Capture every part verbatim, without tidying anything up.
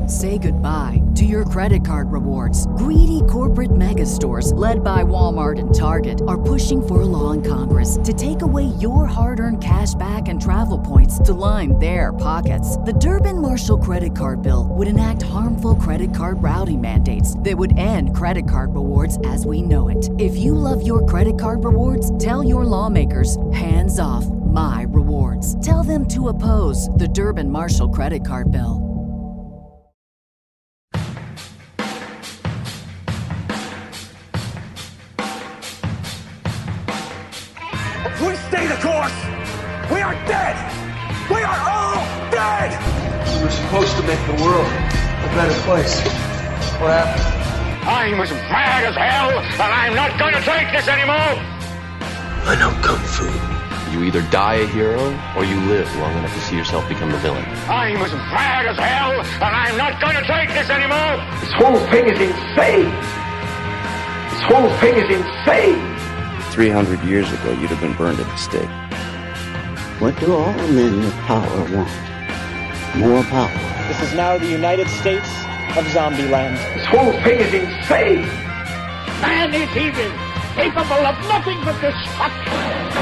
Say goodbye to your credit card rewards. Greedy corporate mega stores, led by Walmart and Target, are pushing for a law in Congress to take away your hard-earned cash back and travel points to line their pockets. The Durbin-Marshall credit card bill would enact harmful credit card routing mandates that would end credit card rewards as we know it. If you love your credit card rewards, tell your lawmakers, hands off my rewards. Tell them to oppose the Durbin-Marshall credit card bill. We stay the course! We are dead! We are all dead! We were supposed to make the world a better place. What happened? I'm as mad as hell, and I'm not gonna take this anymore! I know Kung Fu. You either die a hero, or you live long enough to see yourself become the villain. I'm as mad as hell, and I'm not gonna take this anymore! This whole thing is insane! This whole thing is insane! Three hundred years ago, you'd have been burned at the stake. What do all men with power want? More power. This is now the United States of Zombieland. This whole thing is insane! Man is evil, capable of nothing but destruction!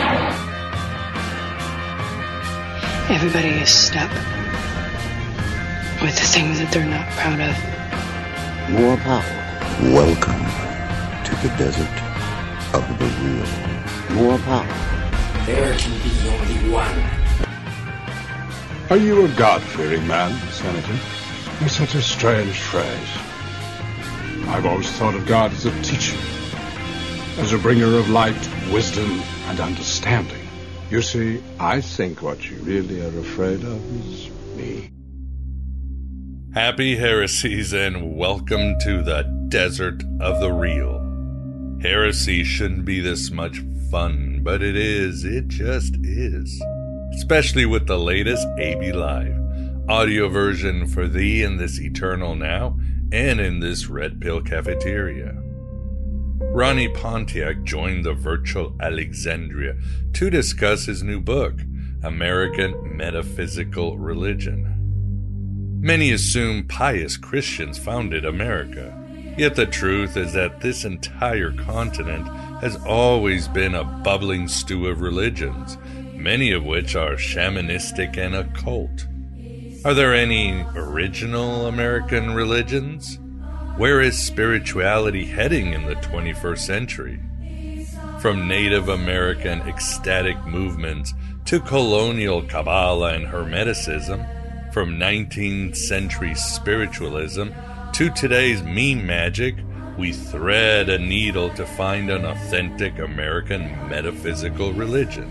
Everybody is stuck with the things that they're not proud of. More power. Welcome to the desert of the real. More power. There can be only one. Are you a God-fearing man, Senator? It's such a strange phrase. I've always thought of God as a teacher, as a bringer of light, wisdom, and understanding. You see, I think what you really are afraid of is me. Happy heresies and welcome to the desert of the real. Heresy shouldn't be this much fun, but it is. It just is. Especially with the latest A B Live, audio version for thee in this eternal now and in this red pill cafeteria. Ronnie Pontiac joined the virtual Alexandria to discuss his new book, American Metaphysical Religion. Many assume pious Christians founded America, yet the truth is that this entire continent has always been a bubbling stew of religions, many of which are shamanistic and occult. Are there any original American religions? Where is spirituality heading in the twenty-first century? From Native American ecstatic movements to colonial Kabbalah and Hermeticism, from nineteenth century spiritualism to today's meme magic, we thread a needle to find an authentic American metaphysical religion.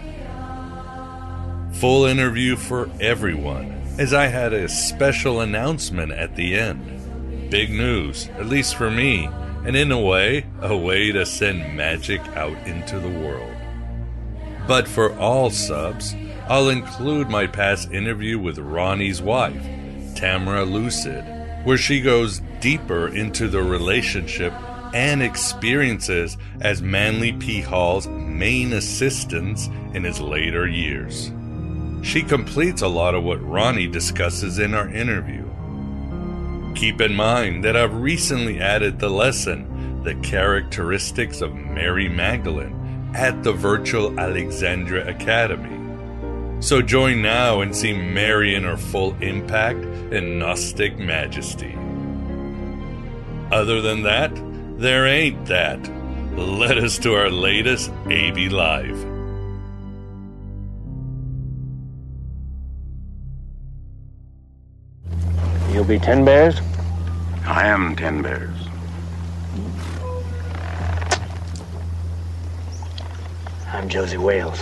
Full interview for everyone, as I had a special announcement at the end. Big news, at least for me, and in a way, a way to send magic out into the world. But for all subs, I'll include my past interview with Ronnie's wife, Tamara Lucid, where she goes deeper into the relationship and experiences as Manly P. Hall's main assistant in his later years. She completes a lot of what Ronnie discusses in our interview. Keep in mind that I've recently added the lesson, The Characteristics of Mary Magdalene, at the virtual Alexandria Academy. So join now and see Mary in her full impact and Gnostic majesty. Other than that, there ain't that. Let us to our latest A B Live. You'll be Ten Bears? I am Ten Bears. I'm Josie Wales.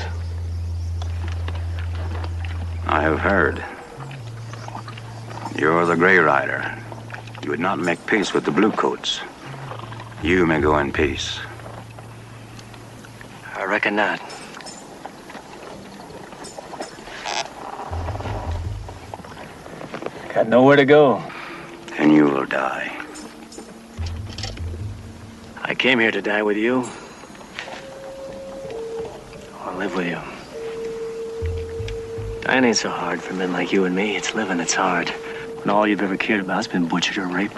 I have heard. You're the Grey Rider. You would not make peace with the Bluecoats. You may go in peace. I reckon not. Got nowhere to go. Then you will die. I came here to die with you. Or live with you. Dying ain't so hard for men like you and me. It's living that's hard. when all you've ever cared about has been butchered or raped.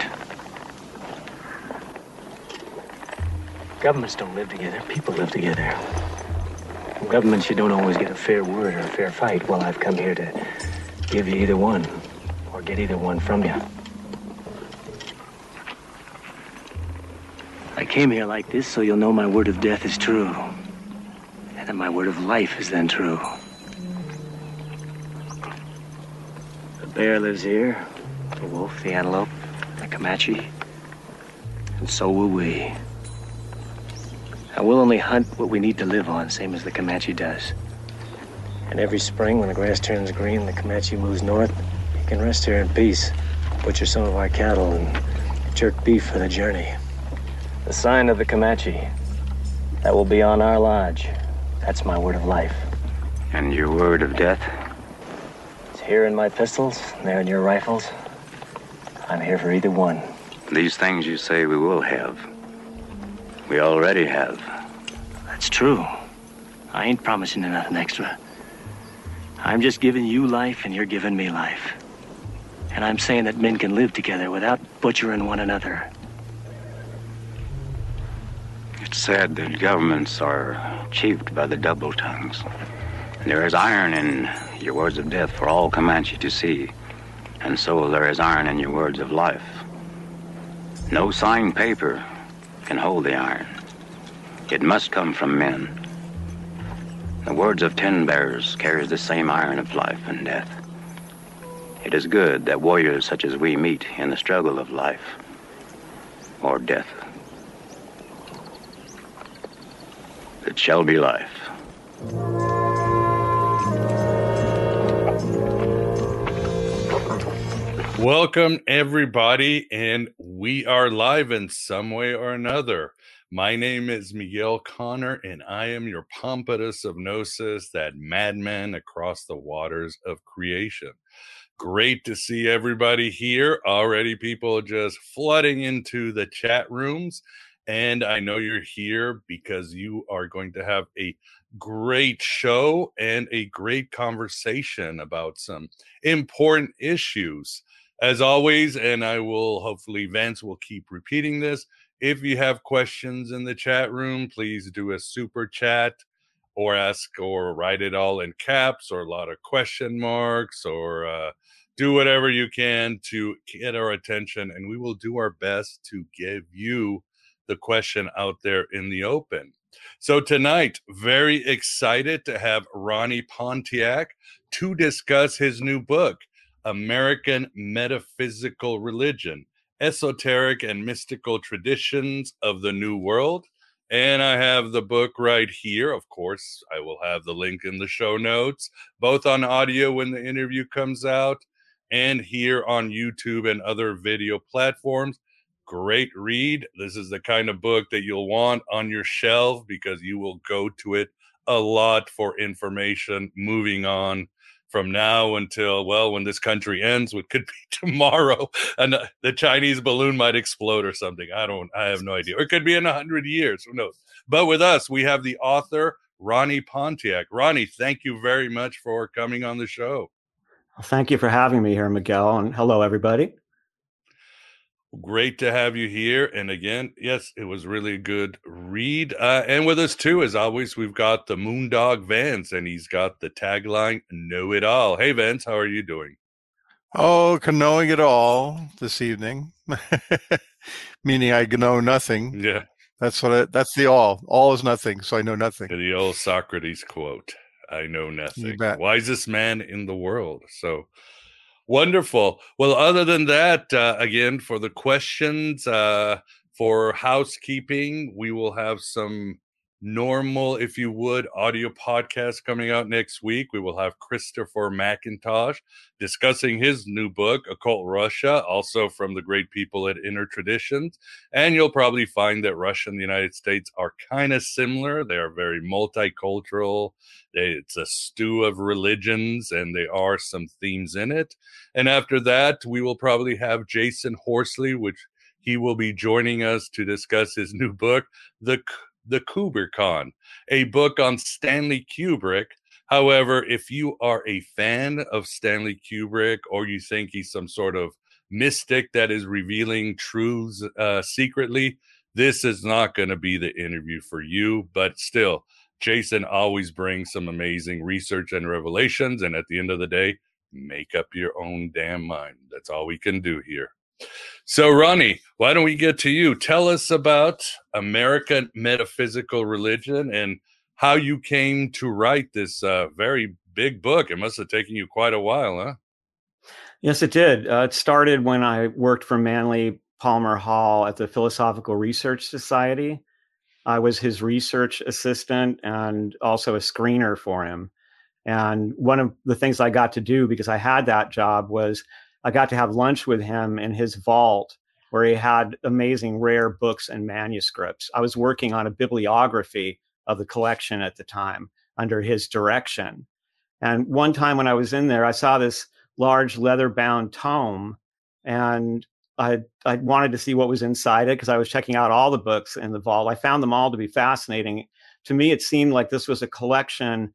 Governments don't live together, people live together. From governments, you don't always get a fair word or a fair fight. Well, I've come here to give you either one, or get either one from you. I came here like this so you'll know my word of death is true, and that my word of life is then true. The bear lives here, the wolf, the antelope, the Comanche, and so will we. And we'll only hunt what we need to live on, same as the Comanche does. And every spring, when the grass turns green, the Comanche moves north. He can rest here in peace, butcher some of our cattle, and jerk beef for the journey. The sign of the Comanche, that will be on our lodge. That's my word of life. And your word of death? It's here in my pistols, there in your rifles. I'm here for either one. These things you say we will have, we already have. That's true. I ain't promising you nothing extra. I'm just giving you life and you're giving me life. And I'm saying that men can live together without butchering one another. It's said that governments are achieved by the double tongues. And there is iron in your words of death for all Comanche to see. And so there is iron in your words of life. No signed paper can hold the iron. It must come from men. The words of ten bears carries the same iron of life and death. It is good that warriors such as we meet in the struggle of life or death. It shall be life. Welcome, everybody, and we are live in some way or another. My name is Miguel Connor, and I am your Pompatus of Gnosis, that madman across the waters of creation. Great to see everybody here. Already people just flooding into the chat rooms, and I know you're here because you are going to have a great show and a great conversation about some important issues. As always, and I will hopefully, Vance will keep repeating this. If you have questions in the chat room, please do a super chat or ask or write it all in caps or a lot of question marks or uh, do whatever you can to get our attention. And we will do our best to give you the question out there in the open. So tonight, very excited to have Ronnie Pontiac to discuss his new book, American Metaphysical Religion, Esoteric and Mystical Traditions of the New World. And I have the book right here. Of course, I will have the link in the show notes, both on audio when the interview comes out and here on YouTube and other video platforms. Great read. This is the kind of book that you'll want on your shelf because you will go to it a lot for information moving on from now until, well, when this country ends, which could be tomorrow, and the Chinese balloon might explode or something. I don't, I have no idea. Or it could be in a hundred years. Who knows? But with us, we have the author, Ronnie Pontiac. Ronnie, thank you very much for coming on the show. Thank you for having me here, Miguel. And hello, everybody. Great to have you here. And again, yes, it was really a good read. Uh, and with us, too, as always, we've got the Moondog Vance, and he's got the tagline, Know It All. Hey, Vance, how are you doing? Oh, knowing it all this evening, meaning I know nothing. Yeah. That's what I, that's the all. All is nothing, so I know nothing. The old Socrates quote, I know nothing. Wisest man in the world. So wonderful. Well, other than that, uh, again, for the questions, uh, for housekeeping, we will have some normal, if you would, audio podcasts coming out next week. We will have Christopher McIntosh discussing his new book, Occult Russia, also from the great people at Inner Traditions. And you'll probably find that Russia and the United States are kind of similar. They are very multicultural. They, it's a stew of religions, and there are some themes in it. And after that, we will probably have Jason Horsley, which he will be joining us to discuss his new book, The The Kubrickon, a book on Stanley Kubrick, However, if you are a fan of Stanley Kubrick, or you think he's some sort of mystic that is revealing truths uh, secretly, this is not going to be the interview for you. But still, Jason always brings some amazing research and revelations. And at the end of the day, make up your own damn mind. That's all we can do here. So, Ronnie, why don't we get to you? Tell us about American Metaphysical Religion and how you came to write this uh, very big book. It must have taken you quite a while, huh? Yes, it did. Uh, it started when I worked for Manly Palmer Hall at the Philosophical Research Society. I was his research assistant and also a screener for him. And one of the things I got to do, because I had that job, was I got to have lunch with him in his vault, where he had amazing rare books and manuscripts. I was working on a bibliography of the collection at the time under his direction. And one time when I was in there, I saw this large leather-bound tome, and I, I wanted to see what was inside it because I was checking out all the books in the vault. I found them all to be fascinating. To me, it seemed like this was a collection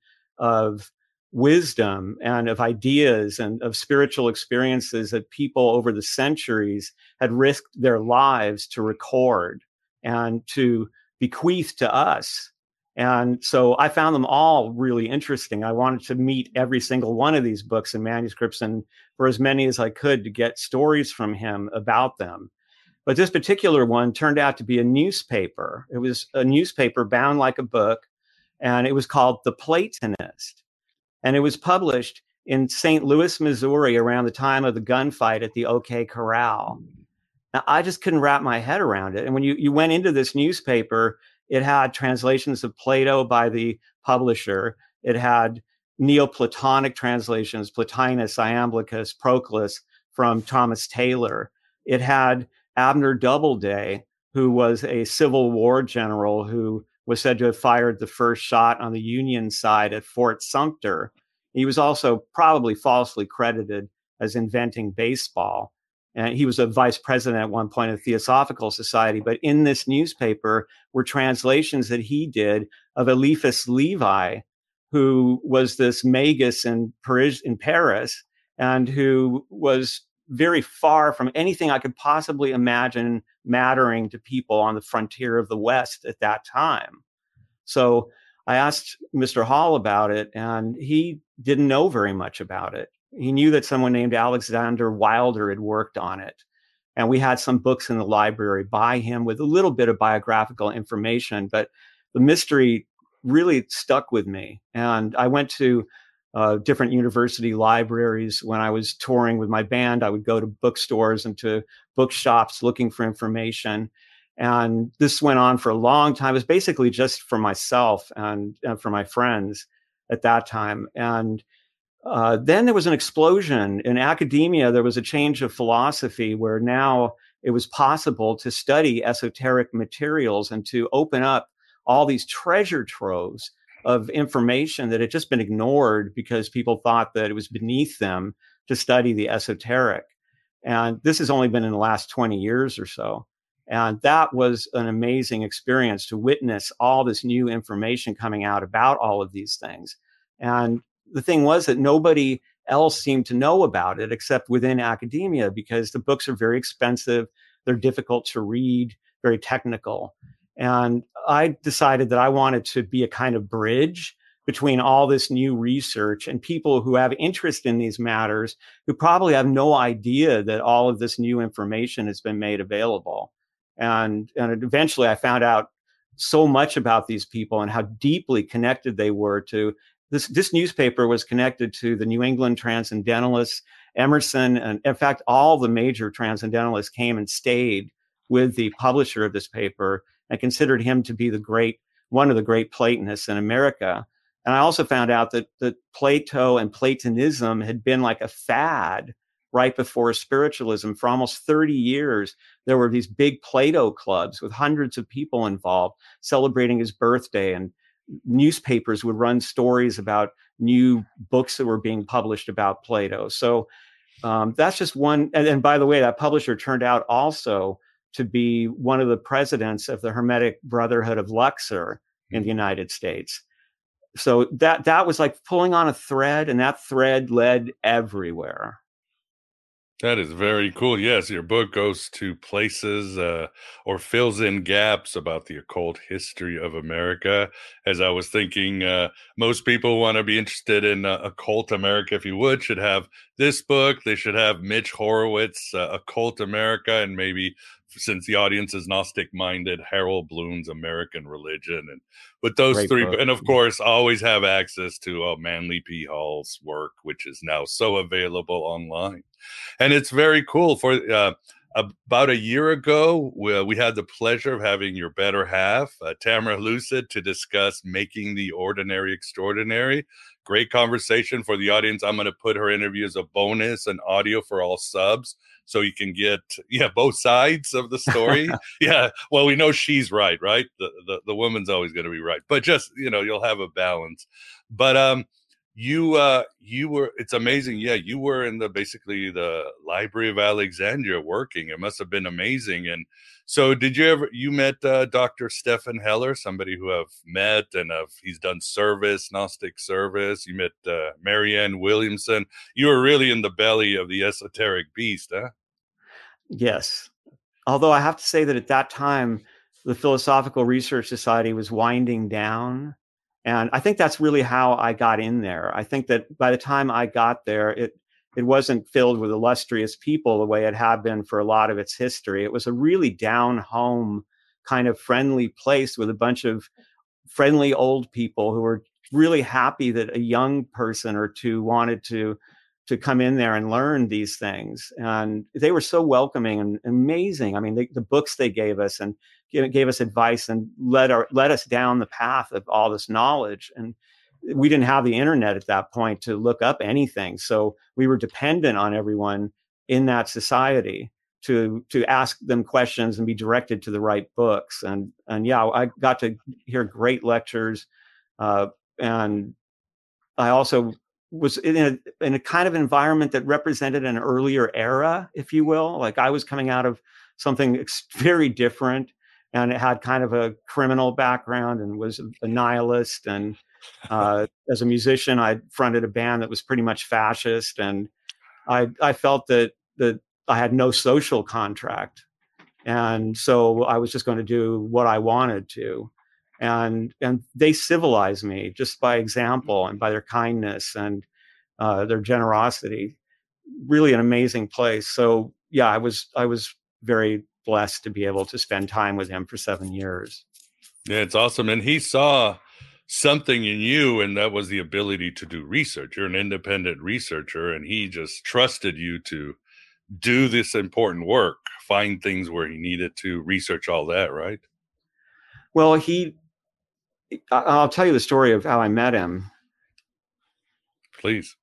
of wisdom and of ideas and of spiritual experiences that people over the centuries had risked their lives to record and to bequeath to us. And so I found them all really interesting. I wanted to meet every single one of these books and manuscripts, and for as many as I could, to get stories from him about them. But this particular one turned out to be a newspaper. It was a newspaper bound like a book, and it was called The Platonist. And it was published in Saint Louis, Missouri, around the time of the gunfight at the OK Corral. Now, I just couldn't wrap my head around it. And when you, you went into this newspaper, it had translations of Plato by the publisher. It had Neoplatonic translations, Plotinus, Iamblichus, Proclus, from Thomas Taylor. It had Abner Doubleday, who was a Civil War general who was said to have fired the first shot on the Union side at Fort Sumter. He was also probably falsely credited as inventing baseball. And he was a vice president at one point of the Theosophical Society. But in this newspaper were translations that he did of Eliphas Levi, who was this magus in Paris, in Paris, and who was very far from anything I could possibly imagine mattering to people on the frontier of the West at that time. So I asked Mister Hall about it, and he didn't know very much about it. He knew that someone named Alexander Wilder had worked on it. And we had some books in the library by him with a little bit of biographical information, but the mystery really stuck with me. And I went to uh, different university libraries. When I was touring with my band, I would go to bookstores and to bookshops looking for information. And this went on for a long time. It was basically just for myself and, and for my friends at that time. And Uh, then there was an explosion in academia. There was a change of philosophy where now it was possible to study esoteric materials and to open up all these treasure troves of information that had just been ignored because people thought that it was beneath them to study the esoteric. And this has only been in the last twenty years or so. And that was an amazing experience to witness all this new information coming out about all of these things. And the thing was that nobody else seemed to know about it except within academia, because the books are very expensive. They're difficult to read, very technical. And I decided that I wanted to be a kind of bridge between all this new research and people who have interest in these matters, who probably have no idea that all of this new information has been made available. And, and eventually I found out so much about these people and how deeply connected they were to This, this newspaper was connected to the New England Transcendentalists, Emerson, and in fact, all the major Transcendentalists came and stayed with the publisher of this paper and considered him to be the great, one of the great Platonists in America. And I also found out that, that Plato and Platonism had been like a fad right before spiritualism. For almost thirty years, there were these big Plato clubs with hundreds of people involved celebrating his birthday, and newspapers would run stories about new books that were being published about Plato. So um, that's just one. And, and by the way, that publisher turned out also to be one of the presidents of the Hermetic Brotherhood of Luxor in the United States. so that that was like pulling on a thread, and that thread led everywhere. That is very cool. Yes, your book goes to places uh, or fills in gaps about the occult history of America. As I was thinking, uh, most people want to be interested in uh, occult America, if you would, should have this book. They should have Mitch Horowitz, uh, Occult America, and maybe, since the audience is Gnostic-minded, Harold Bloom's American Religion. And with those Great three, book. and of course, always have access to uh, Manly P. Hall's work, which is now so available online. And it's very cool. For uh, about a year ago, we, we had the pleasure of having your better half, uh, Tamara Lucid, to discuss Making the Ordinary Extraordinary. Great conversation for the audience. I'm going to put her interview as a bonus and audio for all subs, so you can get, yeah, both sides of the story. Yeah, well, we know she's right, right? The, the, the woman's always going to be right. But just, you know, you'll have a balance. But, um, You uh you were it's amazing. Yeah, you were in the basically the Library of Alexandria working. It must have been amazing. And so did you ever you met uh, Doctor Stephan Heller, somebody who I've met and have he's done service, Gnostic service. You met uh, Marianne Williamson. You were really in the belly of the esoteric beast, huh? Yes. Although I have to say that at that time, the Philosophical Research Society was winding down. And I think that's really how I got in there. I think that by the time I got there, it it wasn't filled with illustrious people the way it had been for a lot of its history. It was a really down-home kind of friendly place with a bunch of friendly old people who were really happy that a young person or two wanted to to come in there and learn these things. And they were so welcoming and amazing. I mean, they, the books they gave us and gave us advice and led our led us down the path of all this knowledge. And we didn't have the internet at that point to look up anything, so we were dependent on everyone in that society to to ask them questions and be directed to the right books. And and yeah, I got to hear great lectures, uh, and I also was in a in a kind of environment that represented an earlier era, if you will. Like I was coming out of something very different. And it had kind of a criminal background and was a nihilist. And uh, as a musician, I fronted a band that was pretty much fascist. And I I felt that that I had no social contract. And so I was just going to do what I wanted to. And and they civilized me just by example and by their kindness and uh, their generosity. Really an amazing place. So yeah, I was I was very blessed to be able to spend time with him for seven years. Yeah, it's awesome. And he saw something in you, and that was the ability to do research. You're an independent researcher, and he just trusted you to do this important work, find things where he needed to, research all that, right? Well, he, I'll tell you the story of how I met him. Please.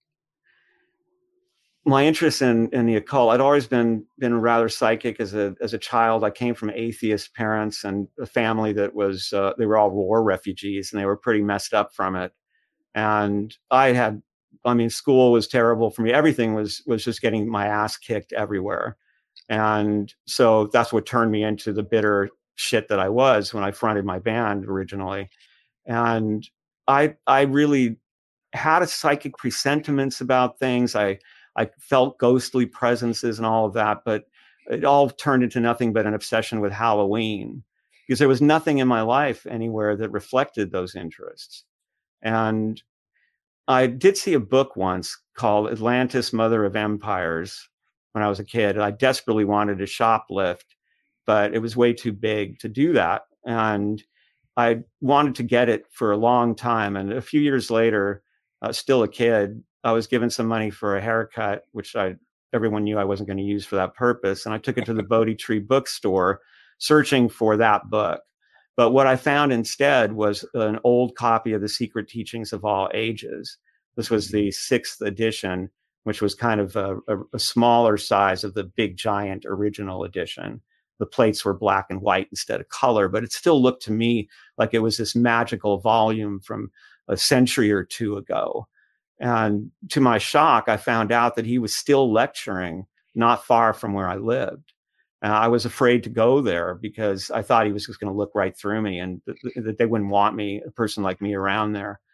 My interest in, in the occult, I'd always been been rather psychic as a as a child. I came from atheist parents and a family that was, uh, they were all war refugees and they were pretty messed up from it. And I had, I mean, school was terrible for me. Everything was was just getting my ass kicked everywhere. And so that's what turned me into the bitter shit that I was when I fronted my band originally. And I I really had a psychic presentiments about things. I I felt ghostly presences and all of that, but it all turned into nothing but an obsession with Halloween because there was nothing in my life anywhere that reflected those interests. And I did see a book once called Atlantis, Mother of Empires when I was a kid. I desperately wanted to shoplift, but it was way too big to do that. And I wanted to get it for a long time. And a few years later, uh, still a kid, I was given some money for a haircut, which I everyone knew I wasn't going to use for that purpose. And I took it to the Bodhi Tree bookstore searching for that book. But what I found instead was an old copy of The Secret Teachings of All Ages. This was the sixth edition, which was kind of a, a, a smaller size of the big giant original edition. The plates were black and white instead of color, but it still looked to me like it was this magical volume from a century or two ago. And to my shock, I found out that he was still lecturing not far from where I lived. And I was afraid to go there because I thought he was just going to look right through me and th- th- that they wouldn't want me, a person like me, around there.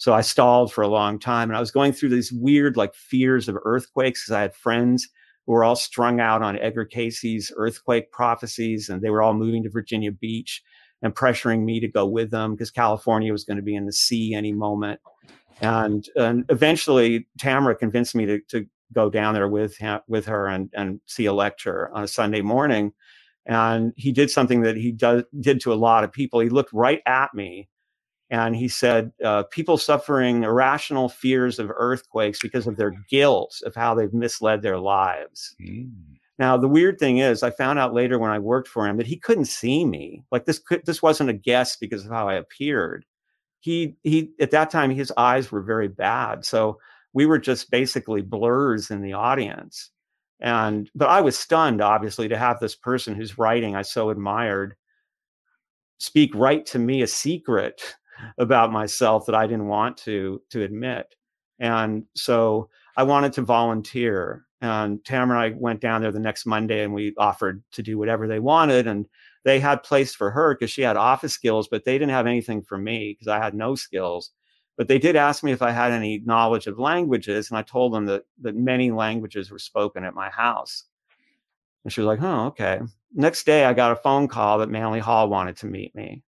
So I stalled for a long time, and I was going through these weird like fears of earthquakes because I had friends who were all strung out on Edgar Casey's earthquake prophecies, and they were all moving to Virginia Beach and pressuring me to go with them because California was going to be in the sea any moment. And, and eventually Tamara convinced me to, to go down there with him, with her and, and see a lecture on a Sunday morning. And he did something that he does, did to a lot of people. He looked right at me and he said, uh, people suffering irrational fears of earthquakes because of their guilt of how they've misled their lives. Mm. Now, the weird thing is, I found out later when I worked for him that he couldn't see me. Like this, could, this wasn't a guess because of how I appeared. He, he, at that time, his eyes were very bad. So we were just basically blurs in the audience. And, but I was stunned, obviously, to have this person whose writing I so admired speak right to me a secret about myself that I didn't want to, to admit. And so I wanted to volunteer. And Tamara and I went down there the next Monday and we offered to do whatever they wanted. And they had place for her because she had office skills, but they didn't have anything for me because I had no skills. But they did ask me if I had any knowledge of languages. And I told them that, that many languages were spoken at my house. And she was like, oh, okay. Next day, I got a phone call that Manly Hall wanted to meet me.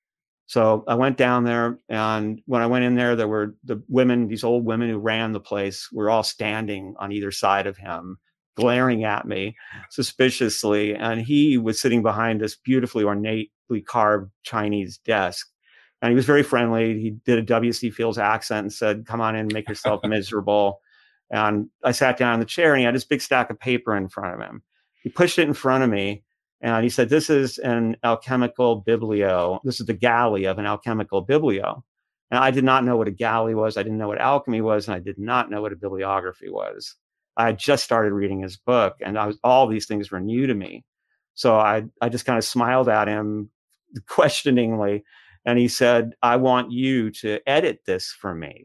So I went down there, and when I went in there, there were the women, these old women who ran the place, were all standing on either side of him, glaring at me suspiciously. And he was sitting behind this beautifully ornately carved Chinese desk. And he was very friendly. He did a W C Fields accent and said, come on in and make yourself miserable. And I sat down in the chair, and he had this big stack of paper in front of him. He pushed it in front of me. And he said, this is an alchemical biblio. This is the galley of an alchemical biblio. And I did not know what a galley was. I didn't know what alchemy was. And I did not know what a bibliography was. I had just started reading his book, and I was, all these things were new to me. So I, I just kind of smiled at him questioningly. And he said, I want you to edit this for me.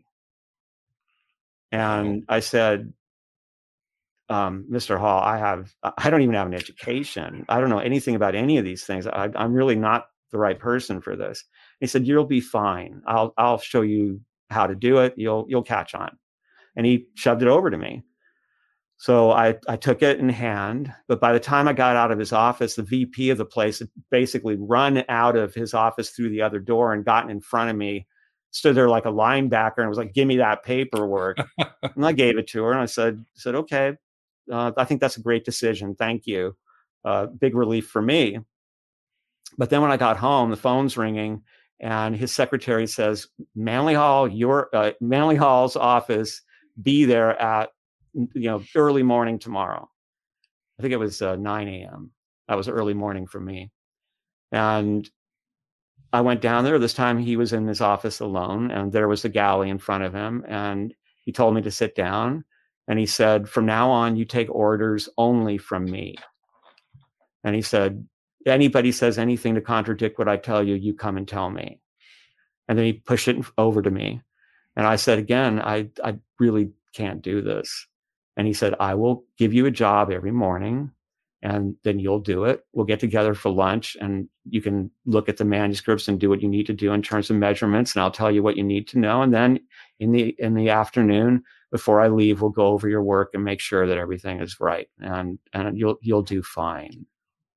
And I said, Um, Mister Hall, I have, I don't even have an education. I don't know anything about any of these things. I, I'm really not the right person for this. He said, you'll be fine. I'll, I'll show you how to do it. You'll, you'll catch on. And he shoved it over to me. So I, I took it in hand, but by the time I got out of his office, the V P of the place had basically run out of his office through the other door and gotten in front of me, stood there like a linebacker and was like, give me that paperwork. And I gave it to her and I said, said, okay. Uh, I think that's a great decision. Thank you. Uh, big relief for me. But then when I got home, the phone's ringing and his secretary says, Manly Hall, your uh, Manly Hall's office, be there at, you know, early morning tomorrow. I think it was uh, nine a.m. That was early morning for me. And I went down there. This time he was in his office alone, and there was the galley in front of him. And he told me to sit down. And he said, from now on, you take orders only from me. And he said, anybody says anything to contradict what I tell you, you come and tell me. And then he pushed it over to me. And I said, again, I, I really can't do this. And he said, I will give you a job every morning, and then you'll do it. We'll get together for lunch, and you can look at the manuscripts and do what you need to do in terms of measurements. And I'll tell you what you need to know. And then in the, in the afternoon, before I leave, we'll go over your work and make sure that everything is right, and and you'll you'll do fine.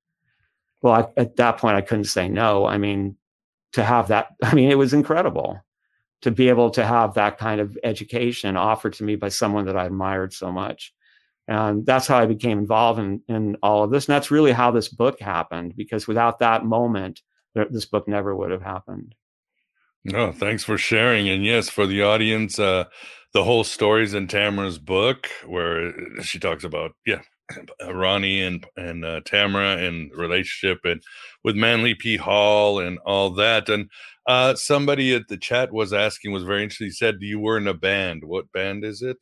Well, I, at that point, I couldn't say no. I mean, to have that, I mean, it was incredible to be able to have that kind of education offered to me by someone that I admired so much. And that's how I became involved in, in all of this. And that's really how this book happened, because without that moment, this book never would have happened. No, thanks for sharing. And yes, for the audience, uh, the whole story's in Tamara's book, where she talks about, yeah, Ronnie and and uh, Tamara and relationship and with Manly P. Hall and all that. And uh, somebody at the chat was asking, was very interesting. He said, you were in a band. What band is it?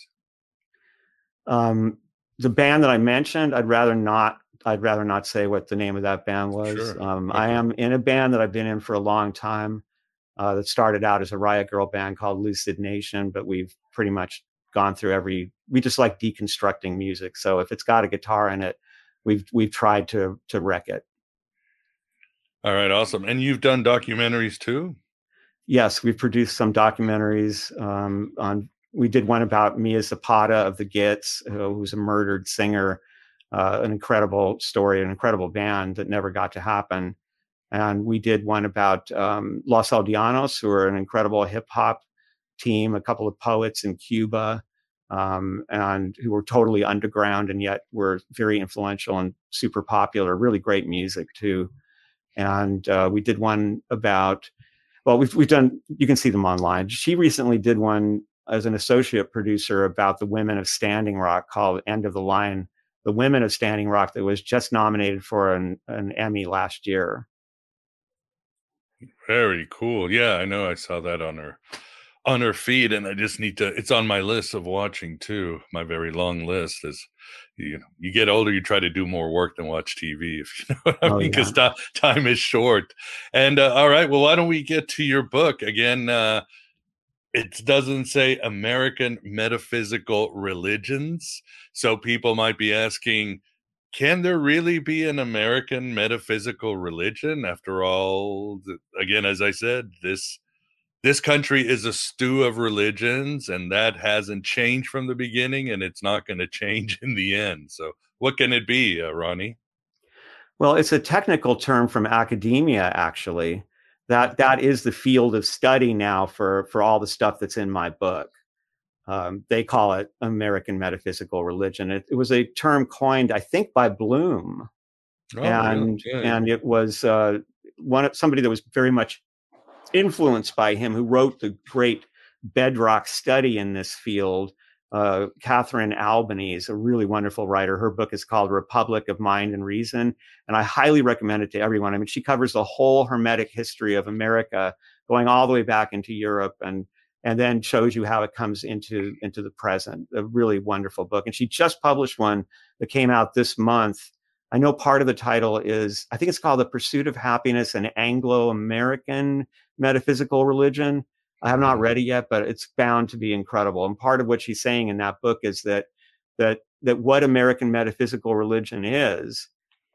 Um, the band that I mentioned, I'd rather not. I'd rather not say what the name of that band was. Sure. Um, Okay. I am in a band that I've been in for a long time. Uh, that started out as a Riot Girl band called Lucid Nation, but we've pretty much gone through every, we just like deconstructing music. So if it's got a guitar in it, we've, we've tried to, to wreck it. All right. Awesome. And you've done documentaries too? yes, we've produced some documentaries um, on. We did one about Mia Zapata of the Gits, who was a murdered singer, uh, an incredible story, an incredible band that never got to happen. And we did one about um, Los Aldeanos, who are an incredible hip hop team, a couple of poets in Cuba, um, and who were totally underground and yet were very influential and super popular, really great music too. And uh, we did one about, well, we've, we've done, you can see them online. She recently did one as an associate producer about the women of Standing Rock called End of the Line, the Women of Standing Rock, that was just nominated for an, an Emmy last year. Very cool. Yeah, I know. I saw that on her on her feed, and I just need to. It's on my list of watching too. My very long list is, you know, you get older, you try to do more work than watch T V. If you know what I Oh, mean, because yeah. t- time is short. And uh, all right, well, why don't we get to your book again? Uh, it doesn't say American Metaphysical Religions, so people might be asking, can there really be an American metaphysical religion? After all, th- again, as I said, this this country is a stew of religions, and that hasn't changed from the beginning, and it's not going to change in the end. So what can it be, uh, Ronnie? Well, it's a technical term from academia, actually. That that is the field of study now for, for all the stuff that's in my book. Um, they call it American metaphysical religion. It, it was a term coined, I think, by Bloom, Oh, and really? Yeah, and yeah. it was uh, one of somebody that was very much influenced by him, who wrote the great bedrock study in this field. Uh, Catherine Albanese, a really wonderful writer. Her book is called Republic of Mind and Reason, and I highly recommend it to everyone. I mean, she covers the whole Hermetic history of America, going all the way back into Europe, and and then shows you how it comes into into the present. A really wonderful book. And she just published one that came out this month. I know part of the title is, I think it's called The Pursuit of Happiness, an Anglo-American Metaphysical Religion. I have not read it yet, but it's bound to be incredible. And part of what she's saying in that book is that that that what American metaphysical religion is,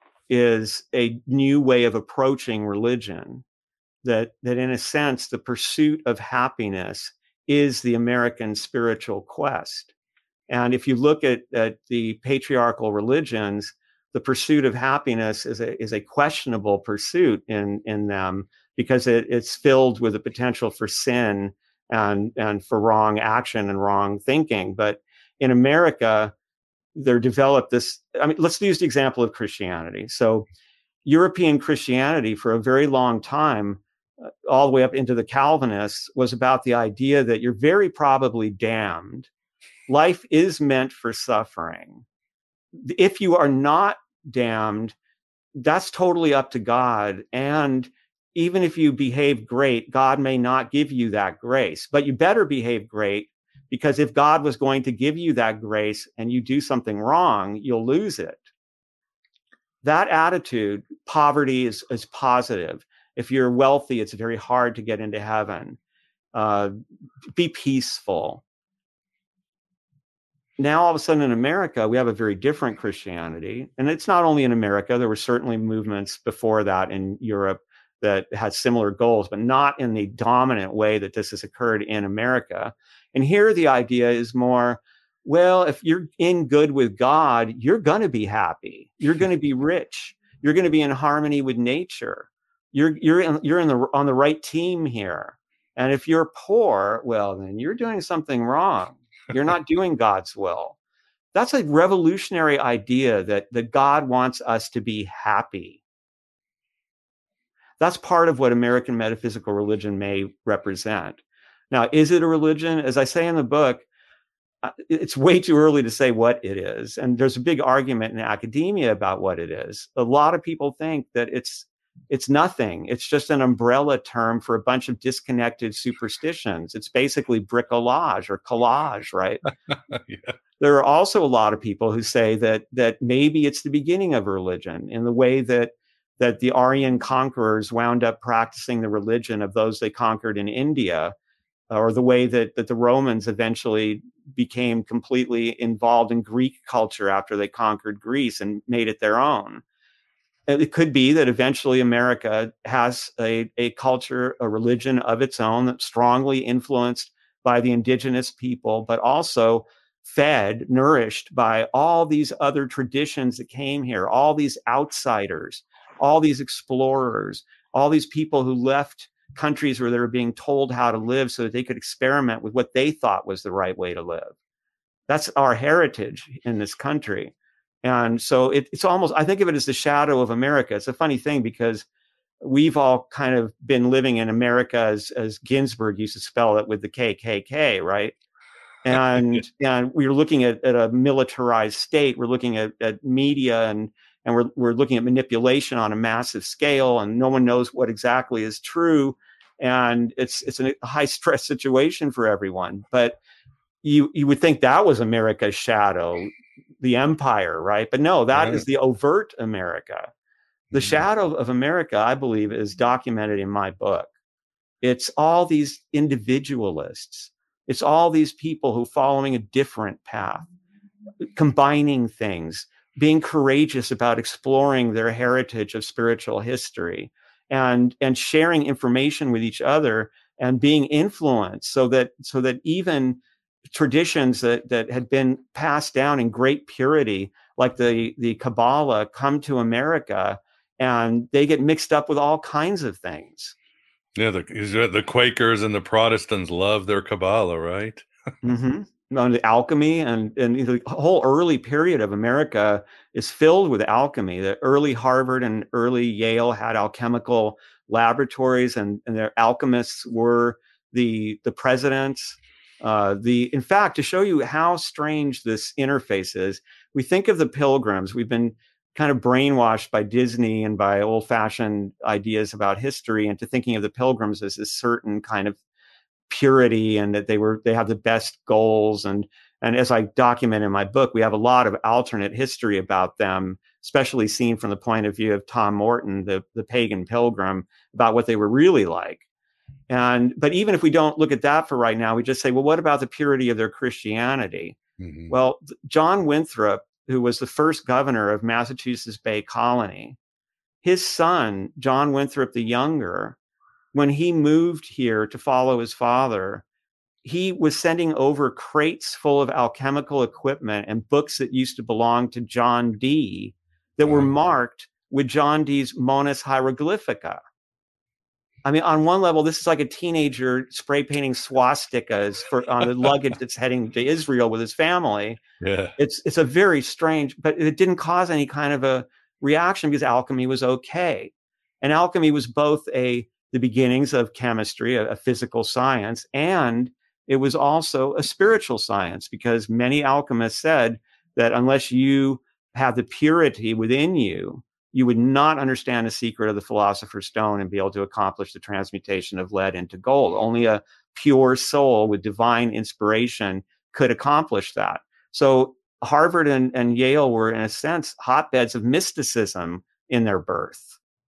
is a new way of approaching religion. That that in a sense, the pursuit of happiness is the American spiritual quest. And if you look at, at the patriarchal religions, the pursuit of happiness is a is a questionable pursuit in in them, because it, it's filled with the potential for sin and and for wrong action and wrong thinking. But in America, they're developed this. I mean, let's use the example of Christianity. So European Christianity, for a very long time, uh, all the way up into the Calvinists, was about the idea that you're very probably damned. Life is meant for suffering. If you are not damned, that's totally up to God. And even if you behave great, God may not give you that grace, but you better behave great, because if God was going to give you that grace and you do something wrong, you'll lose it. That attitude, poverty is, is positive. If you're wealthy, it's very hard to get into heaven. Uh, be peaceful. Now, all of a sudden in America, we have a very different Christianity. And it's not only in America. There were certainly movements before that in Europe that had similar goals, but not in the dominant way that this has occurred in America. And here the idea is more, well, if you're in good with God, you're going to be happy. You're going to be rich. You're going to be in harmony with nature. You're you're in, you're in the on the right team here. And if you're poor, well, then you're doing something wrong. You're not doing God's will. That's a revolutionary idea, that, that God wants us to be happy. That's part of what American metaphysical religion may represent. Now, is it a religion? As I say in the book, it's way too early to say what it is. And there's a big argument in academia about what it is. A lot of people think that it's it's nothing. It's just an umbrella term for a bunch of disconnected superstitions. It's basically bricolage or collage, right? Yeah. There are also a lot of people who say that that maybe it's the beginning of religion, in the way that that the Aryan conquerors wound up practicing the religion of those they conquered in India, or the way that, that the Romans eventually became completely involved in Greek culture after they conquered Greece and made it their own. it could be that eventually America has a, a culture, a religion of its own that's strongly influenced by the indigenous people, but also fed, nourished by all these other traditions that came here, all these outsiders, all these explorers, all these people who left countries where they were being told how to live so that they could experiment with what they thought was the right way to live. That's our heritage in this country. And so it, it's almost, I think of it as the shadow of America. It's a funny thing because we've all kind of been living in America as, as Ginsburg used to spell it with the K K K, right? And and we're looking at, at a militarized state. We're looking at, at media and and we're we're looking at manipulation on a massive scale, and no one knows what exactly is true. And it's it's a high stress situation for everyone. But you you would think that was America's shadow, the empire, right? But no, that right. is the overt America. The mm-hmm. shadow of America, I believe, is documented in my book. It's all these individualists. It's all these people who are following a different path, combining things, being courageous about exploring their heritage of spiritual history, and, and sharing information with each other and being influenced so that so that even traditions that, that had been passed down in great purity, like the, the Kabbalah, come to America and they get mixed up with all kinds of things. Yeah, the the Quakers and the Protestants love their Kabbalah, right? mm-hmm. On the alchemy, and and the whole early period of America is filled with alchemy. The early Harvard and early Yale had alchemical laboratories, and, and their alchemists were the the presidents. Uh, the in fact, to show you how strange this interface is, we think of the Pilgrims. We've been kind of brainwashed by Disney and by old-fashioned ideas about history into thinking of the Pilgrims as a certain kind of purity and that they were they have the best goals. And and as I document in my book, we have a lot of alternate history about them, especially seen from the point of view of Tom Morton, the, the pagan pilgrim, about what they were really like. And but even if we don't look at that for right now, we just say, well, what about the purity of their Christianity? Mm-hmm. Well, John Winthrop, who was the first governor of Massachusetts Bay Colony, his son, John Winthrop the Younger, when he moved here to follow his father, he was sending over crates full of alchemical equipment and books that used to belong to John Dee that were marked with John Dee's Monas Hieroglyphica. I mean, on one level, this is like a teenager spray painting swastikas for on the luggage that's heading to Israel with his family. Yeah, it's it's a very strange, but it didn't cause any kind of a reaction because alchemy was okay, and alchemy was both a the beginnings of chemistry, a, a physical science, and it was also a spiritual science because many alchemists said that unless you have the purity within you, you would not understand the secret of the Philosopher's Stone and be able to accomplish the transmutation of lead into gold. Only a pure soul with divine inspiration could accomplish that. So Harvard and, and Yale were, in a sense, hotbeds of mysticism in their birth.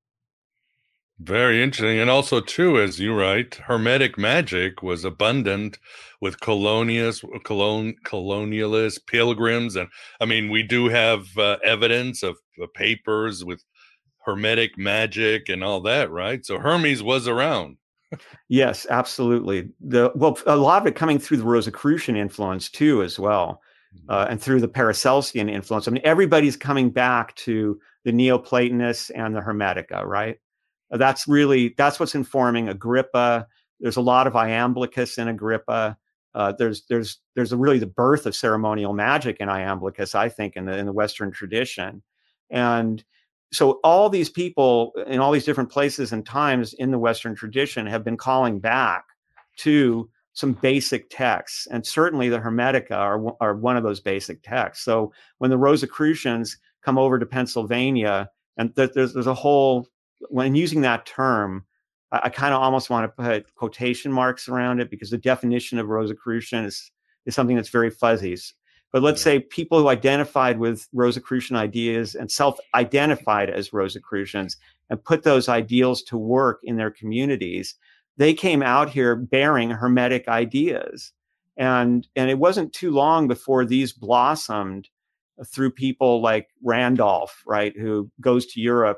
Very interesting. And also, too, as you write, Hermetic magic was abundant with colonialists, colon, colonialist pilgrims. And I mean, we do have uh, evidence of uh, papers with Hermetic magic and all that, right? So Hermes was around. Yes, absolutely. The well, a lot of it coming through the Rosicrucian influence, too, as well, uh, and through the Paracelsian influence. I mean, everybody's coming back to the Neoplatonists and the Hermetica, right? That's really, that's what's informing Agrippa. There's a lot of iamblichus in Agrippa. Uh, there's there's there's a really the birth of ceremonial magic in iamblichus, I think, in the in the Western tradition. And so all these people in all these different places and times in the Western tradition have been calling back to some basic texts. And certainly the Hermetica are, are one of those basic texts. So when the Rosicrucians come over to Pennsylvania, and th- there's there's a whole, when using that term, I, I kind of almost want to put quotation marks around it because the definition of Rosicrucian is, is something that's very fuzzy. But let's say people who identified with Rosicrucian ideas and self-identified as Rosicrucians and put those ideals to work in their communities, they came out here bearing Hermetic ideas. And, and it wasn't too long before these blossomed through people like Randolph, right, who goes to Europe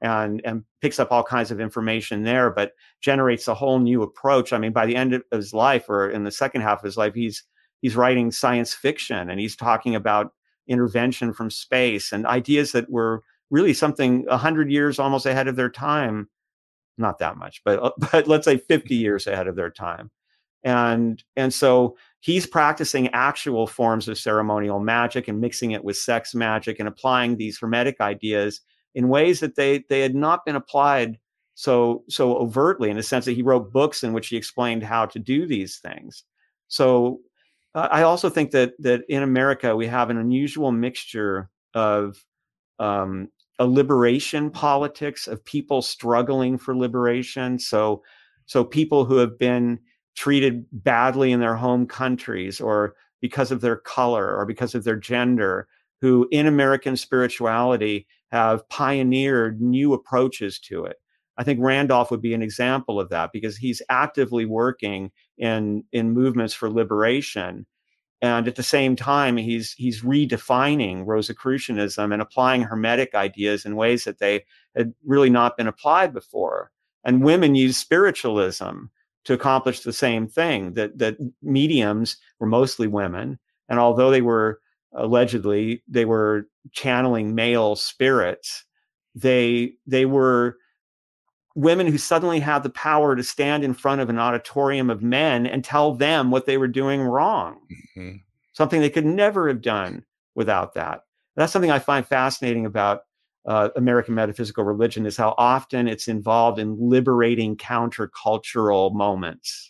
and and picks up all kinds of information there, but generates a whole new approach. I mean, by the end of his life, or in the second half of his life, he's he's writing science fiction, and he's talking about intervention from space and ideas that were really something a hundred years almost ahead of their time. Not that much, but but let's say fifty years ahead of their time. And and so he's practicing actual forms of ceremonial magic and mixing it with sex magic and applying these hermetic ideas in ways that they they had not been applied so so overtly, in the sense that he wrote books in which he explained how to do these things. So uh, I also think that that in America we have an unusual mixture of um, a liberation politics, of people struggling for liberation. So so people who have been treated badly in their home countries, or because of their color, or because of their gender, who in American spirituality have pioneered new approaches to it. I think Randolph would be an example of that, because he's actively working in, in movements for liberation. And at the same time, he's he's redefining Rosicrucianism and applying Hermetic ideas in ways that they had really not been applied before. And women use spiritualism to accomplish the same thing, that that mediums were mostly women. And although they were allegedly, they were channeling male spirits, they they were women who suddenly had the power to stand in front of an auditorium of men and tell them what they were doing wrong. Mm-hmm. Something they could never have done without that. That's something I find fascinating about uh, American metaphysical religion, is how often it's involved in liberating countercultural moments.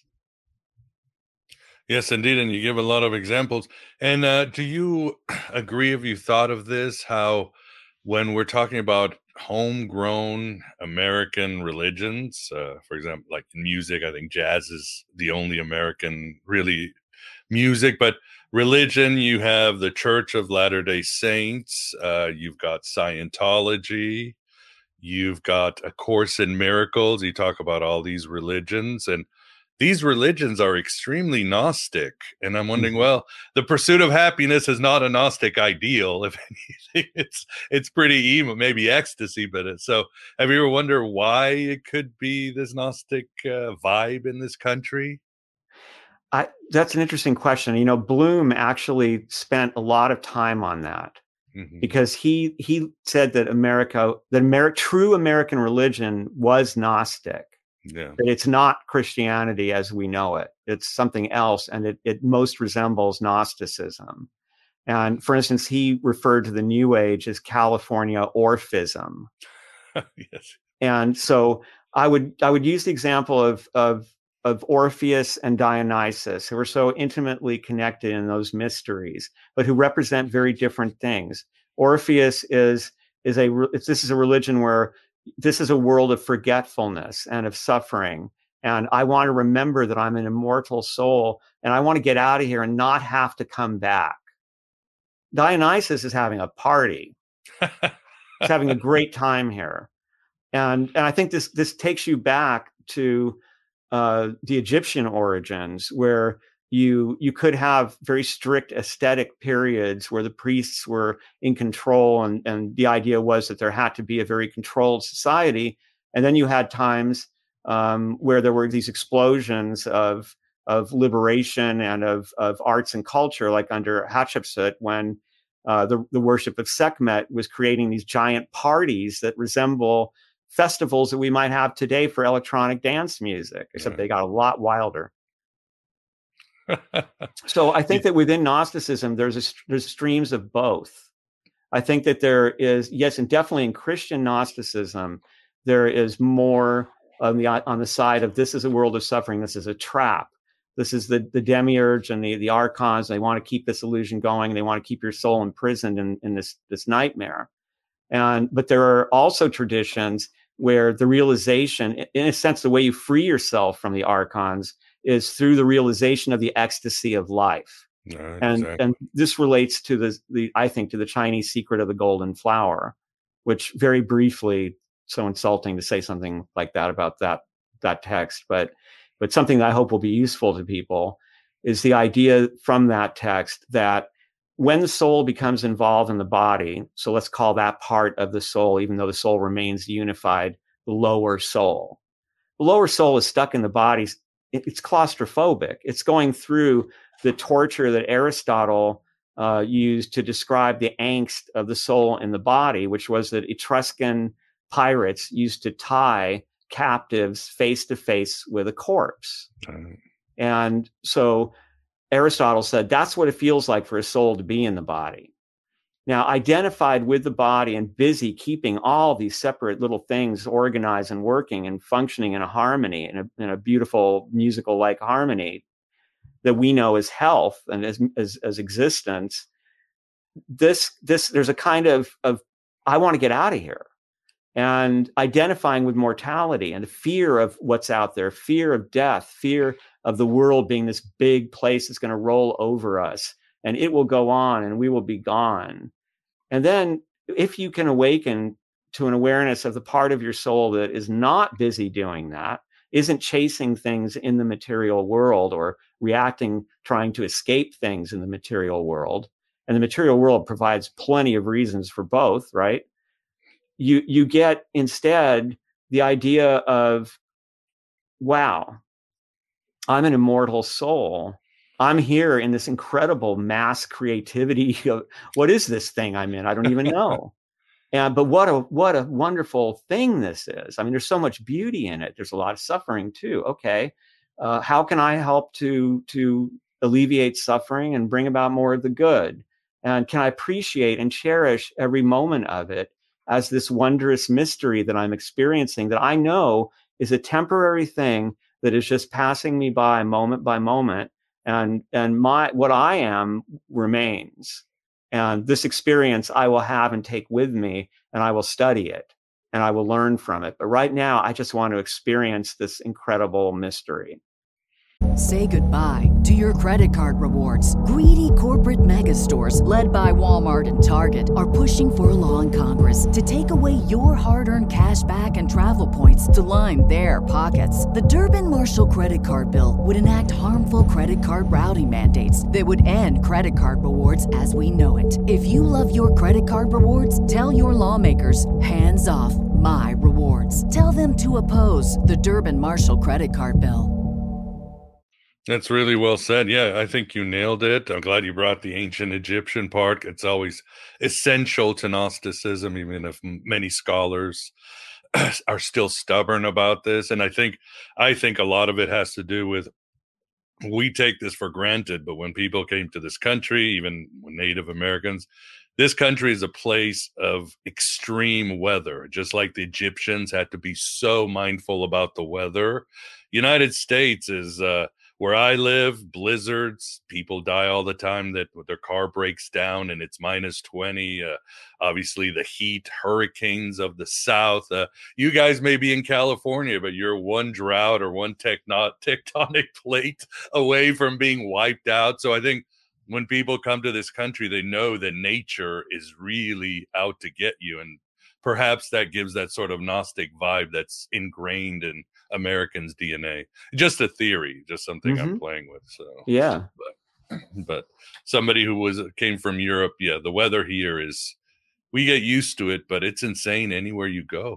Yes, indeed. And you give a lot of examples. And uh, do you agree, have you thought of this, how when we're talking about homegrown American religions, uh, for example, like in music, I think jazz is the only American really music, but religion, you have the Church of Latter-day Saints, uh, you've got Scientology, you've got A Course in Miracles. You talk about all these religions, and these religions are extremely Gnostic. And I'm wondering, well, the pursuit of happiness is not a Gnostic ideal. If anything, it's it's pretty evil, maybe ecstasy. But it, so have you ever wondered why it could be this Gnostic uh, vibe in this country? I, that's an interesting question. You know, Bloom actually spent a lot of time on that, mm-hmm. because he he said that America, that Ameri- true American religion was Gnostic. Yeah. It's not Christianity as we know it. It's something else, and it, it most resembles Gnosticism. And for instance, he referred to the New Age as California Orphism. Yes. And so I would I would use the example of of of Orpheus and Dionysus, who are so intimately connected in those mysteries, but who represent very different things. Orpheus is is a this is a religion where this is a world of forgetfulness and of suffering. And I want to remember that I'm an immortal soul, and I want to get out of here and not have to come back. Dionysus is having a party. He's having a great time here. And, and I think this, this takes you back to uh, the Egyptian origins, where you you could have very strict aesthetic periods where the priests were in control, and, and the idea was that there had to be a very controlled society. And then you had times um, where there were these explosions of of liberation and of, of arts and culture, like under Hatshepsut, when uh, the, the worship of Sekhmet was creating these giant parties that resemble festivals that we might have today for electronic dance music, except they got a lot wilder. So I think that within Gnosticism, there's a, there's streams of both. I think that there is, yes, and definitely in Christian Gnosticism, there is more on the on the side of this is a world of suffering, this is a trap. This is the, the demiurge and the, the archons. They want to keep this illusion going. They want to keep your soul imprisoned in, in this, this nightmare. And but there are also traditions where the realization, in a sense, the way you free yourself from the archons is through the realization of the ecstasy of life. Right, and exactly. and this relates to the, the I think to the Chinese secret of the golden flower, which very briefly, so insulting to say something like that about that that text, but but something that I hope will be useful to people is the idea from that text that when the soul becomes involved in the body, so let's call that part of the soul, even though the soul remains unified, the lower soul. The lower soul is stuck in the body. It's claustrophobic. It's going through the torture that Aristotle uh, used to describe the angst of the soul in the body, which was that Etruscan pirates used to tie captives face to face with a corpse. Mm. And so Aristotle said that's what it feels like for a soul to be in the body. Now, identified with the body and busy keeping all these separate little things organized and working and functioning in a harmony, in a, in a beautiful musical-like harmony that we know as health and as, as, as existence, this, this, there's a kind of, of I want to get out of here. And identifying with mortality and the fear of what's out there, fear of death, fear of the world being this big place that's going to roll over us, and it will go on and we will be gone. And then if you can awaken to an awareness of the part of your soul that is not busy doing that, isn't chasing things in the material world or reacting, trying to escape things in the material world, and the material world provides plenty of reasons for both, right? You you get instead the idea of, wow, I'm an immortal soul. I'm here in this incredible mass creativity. What is this thing I'm in? I don't even know. And but what a what a wonderful thing this is. I mean, there's so much beauty in it. There's a lot of suffering too. Okay, uh, how can I help to to alleviate suffering and bring about more of the good? And can I appreciate and cherish every moment of it as this wondrous mystery that I'm experiencing that I know is a temporary thing that is just passing me by moment by moment. And, and my, what I am remains. And this experience I will have and take with me, and I will study it and I will learn from it. But right now, I just want to experience this incredible mystery. Say goodbye to your credit card rewards. Greedy corporate mega stores, led by Walmart and Target, are pushing for a law in Congress to take away your hard-earned cash back and travel points to line their pockets. The Durbin-Marshall credit card bill would enact harmful credit card routing mandates that would end credit card rewards as we know it. If you love your credit card rewards, tell your lawmakers, hands off my rewards. Tell them to oppose the Durbin-Marshall credit card bill. That's really well said. Yeah, I think you nailed it. I'm glad you brought the ancient Egyptian part. It's always essential to Gnosticism, even if many scholars are still stubborn about this. And I think, I think a lot of it has to do with, we take this for granted, but when people came to this country, even when Native Americans, this country is a place of extreme weather, just like the Egyptians had to be so mindful about the weather. United States is, uh, where I live, blizzards, people die all the time that their car breaks down and it's minus twenty. Uh, obviously, the heat, hurricanes of the South. Uh, you guys may be in California, but you're one drought or one techno- tectonic plate away from being wiped out. So I think when people come to this country, they know that nature is really out to get you. And perhaps that gives that sort of Gnostic vibe that's ingrained in Americans' D N A. Just a theory, just something mm-hmm. I'm playing with. So yeah, but, but somebody who was came from Europe, yeah, the weather here is, we get used to it, but it's insane anywhere you go.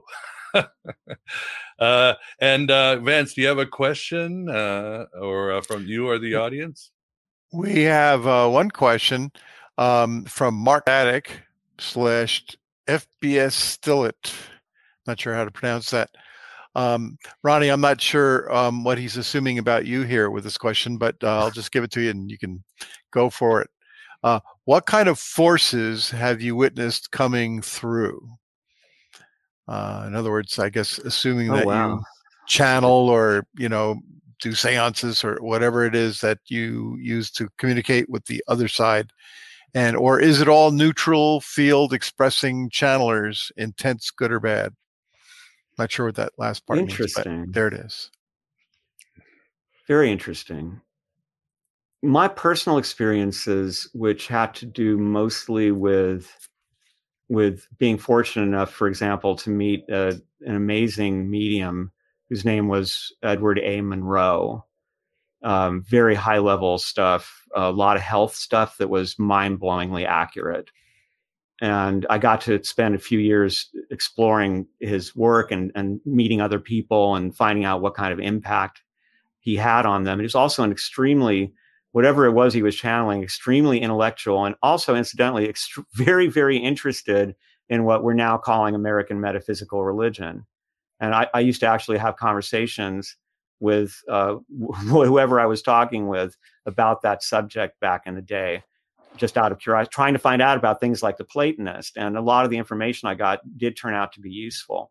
uh, and uh, Vance, do you have a question uh, or uh, from you or the audience? We have uh, one question um, from Mark Attic slash F B S Stillet. Not sure how to pronounce that. Um, Ronnie, I'm not sure um, what he's assuming about you here with this question, but uh, I'll just give it to you and you can go for it. Uh, what kind of forces have you witnessed coming through? Uh, in other words, I guess assuming oh, that wow. you channel or, you know, do seances or whatever it is that you use to communicate with the other side. And, or is it all neutral field expressing channelers, intense, good or bad? Not sure what that last part interesting. means, but there it is. Very interesting. My personal experiences, which had to do mostly with, with being fortunate enough, for example, to meet uh, an amazing medium whose name was Edward A. Monroe. um, very high level stuff, a lot of health stuff that was mind blowingly accurate. And I got to spend a few years exploring his work and, and meeting other people and finding out what kind of impact he had on them. He was also an extremely, whatever it was he was channeling, extremely intellectual, and also incidentally, ext- very, very interested in what we're now calling American metaphysical religion. And I, I used to actually have conversations with uh, whoever I was talking with about that subject back in the day, just out of curiosity, trying to find out about things like the Platonist. And a lot of the information I got did turn out to be useful.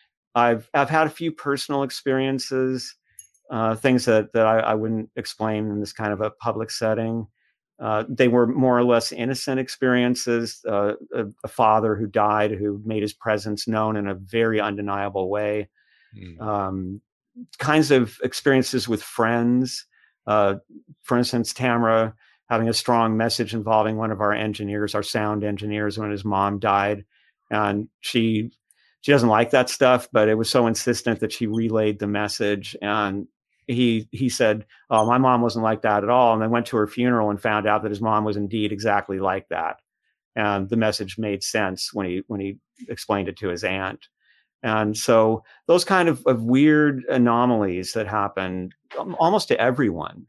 I've I've had a few personal experiences, uh, things that, that I, I wouldn't explain in this kind of a public setting. Uh, they were more or less innocent experiences. Uh, a, a father who died, who made his presence known in a very undeniable way. Mm. Um, kinds of experiences with friends. Uh, for instance, Tamara having a strong message involving one of our engineers, our sound engineers, when his mom died. And she she doesn't like that stuff, but it was so insistent that she relayed the message. And he he said, oh, my mom wasn't like that at all. And then went to her funeral and found out that his mom was indeed exactly like that. And the message made sense when he when he explained it to his aunt. And so those kind of, of weird anomalies that happen almost to everyone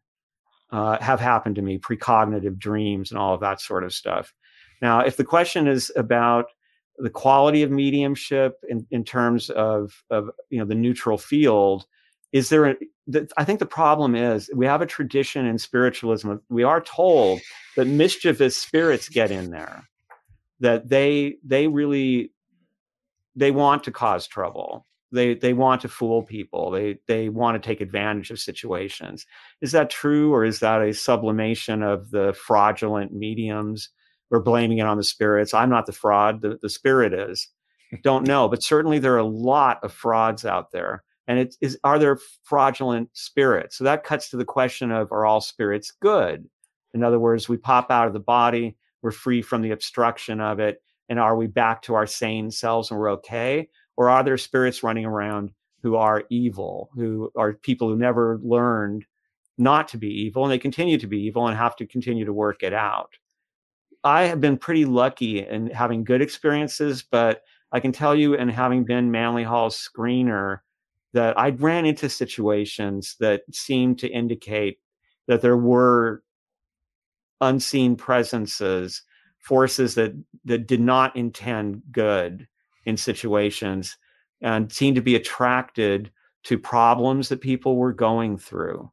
uh, have happened to me, precognitive dreams and all of that sort of stuff. Now, if the question is about the quality of mediumship in, in terms of, of, you know, the neutral field, is there, a, the, I think the problem is we have a tradition in spiritualism. We are told that mischievous spirits get in there, that they, they really, they want to cause trouble. They they want to fool people. They they want to take advantage of situations. Is that true, or is that a sublimation of the fraudulent mediums? We're blaming it on the spirits. I'm not the fraud. The, the spirit is. Don't know, but certainly there are a lot of frauds out there. And it is, are there fraudulent spirits? So that cuts to the question of, are all spirits good? In other words, we pop out of the body, we're free from the obstruction of it. And are we back to our sane selves and we're okay? Or are there spirits running around who are evil, who are people who never learned not to be evil, and they continue to be evil and have to continue to work it out? I have been pretty lucky in having good experiences, but I can tell you, and having been Manly Hall's screener, that I ran into situations that seemed to indicate that there were unseen presences, forces that that did not intend good in situations, and seemed to be attracted to problems that people were going through,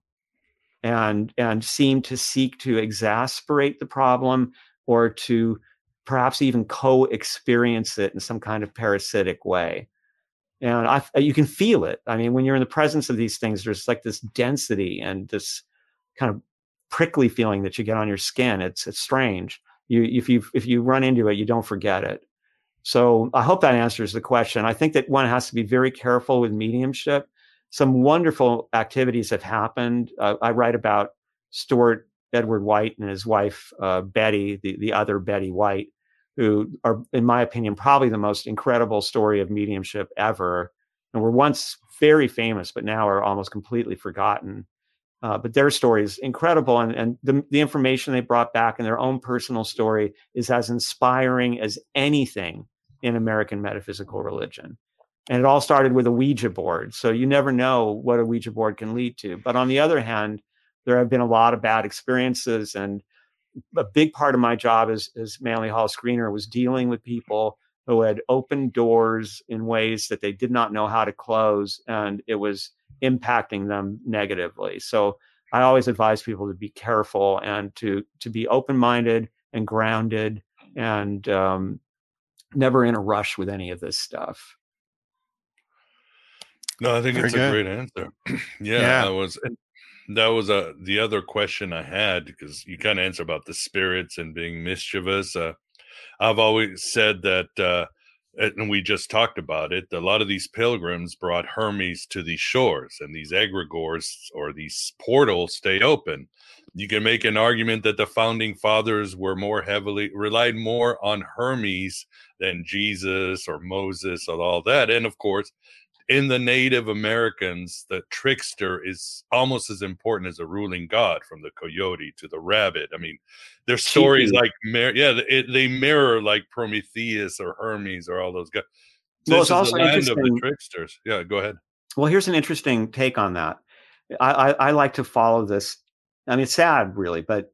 and and seemed to seek to exasperate the problem or to perhaps even co-experience it in some kind of parasitic way. And I, you can feel it. I mean, when you're in the presence of these things, there's like this density and this kind of prickly feeling that you get on your skin. It's it's strange. You, if you if you run into it, you don't forget it. So I hope that answers the question. I think that one has to be very careful with mediumship. Some wonderful activities have happened. Uh, I write about Stuart Edward White and his wife uh, Betty, the the other Betty White, who are, in my opinion, probably the most incredible story of mediumship ever, and were once very famous, but now are almost completely forgotten. Uh, but their story is incredible, and, and the, the information they brought back in their own personal story is as inspiring as anything in American metaphysical religion. And it all started with a Ouija board, so you never know what a Ouija board can lead to. But on the other hand, there have been a lot of bad experiences, and a big part of my job as, as Manly Hall screener was dealing with people who had opened doors in ways that they did not know how to close, and it was impacting them negatively. So I always advise people to be careful and to to be open-minded and grounded, and um, never in a rush with any of this stuff. No, I think Very it's good. a great answer. yeah, Yeah. I was. That was uh, the other question I had, because you kind of answer about the spirits and being mischievous. Uh, I've always said that, uh, and we just talked about it, a lot of these pilgrims brought Hermes to these shores, and these egregores or these portals stayed open. You can make an argument that the founding fathers were more heavily, relied more on Hermes than Jesus or Moses or all that. And of course, in the Native Americans, the trickster is almost as important as a ruling god, from the coyote to the rabbit. I mean, there's stories Cheapy. like, yeah, it, they mirror like Prometheus or Hermes or all those guys. Well, This it's is the also land of the interesting. tricksters. Yeah, go ahead. Well, here's an interesting take on that. I, I, I like to follow this. I mean, it's sad, really, but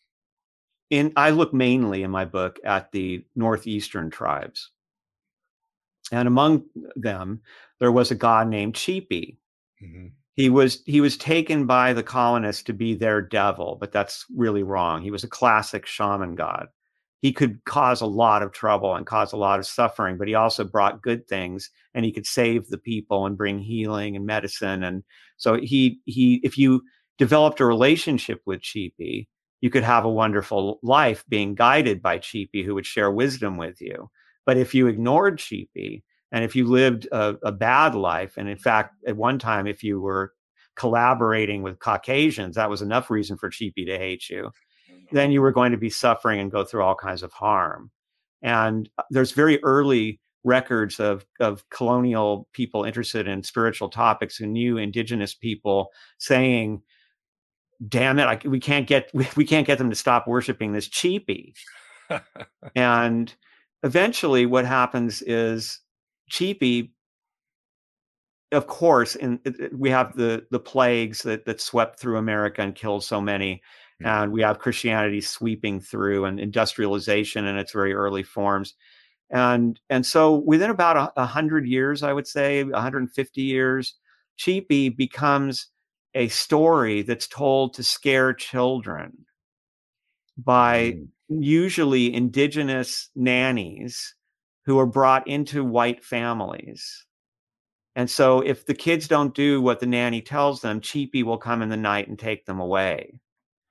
in I look mainly in my book at the northeastern tribes, and among them there was a god named Cheapy. Mm-hmm. He was he was taken by the colonists to be their devil, but that's really wrong. He was a classic shaman god. He could cause a lot of trouble and cause a lot of suffering, but he also brought good things, and he could save the people and bring healing and medicine. And so he he if you developed a relationship with Cheapy, you could have a wonderful life being guided by Cheapy, who would share wisdom with you. But if you ignored Cheapy, and if you lived a, a bad life, and in fact, at one time, if you were collaborating with Caucasians, that was enough reason for Cheapy to hate you, then you were going to be suffering and go through all kinds of harm. And there's very early records of, of colonial people interested in spiritual topics who knew indigenous people saying, damn it, I, we can't get we, we can't get them to stop worshiping this Cheapy. And eventually what happens is Cheapy, of course, and we have the the plagues that that swept through America and killed so many. And we have Christianity sweeping through, and industrialization in its very early forms. And, and so within about a, a hundred years, I would say, one hundred fifty years, Cheapy becomes a story that's told to scare children by mm. usually indigenous nannies who are brought into white families. And so if the kids don't do what the nanny tells them, Cheapy will come in the night and take them away.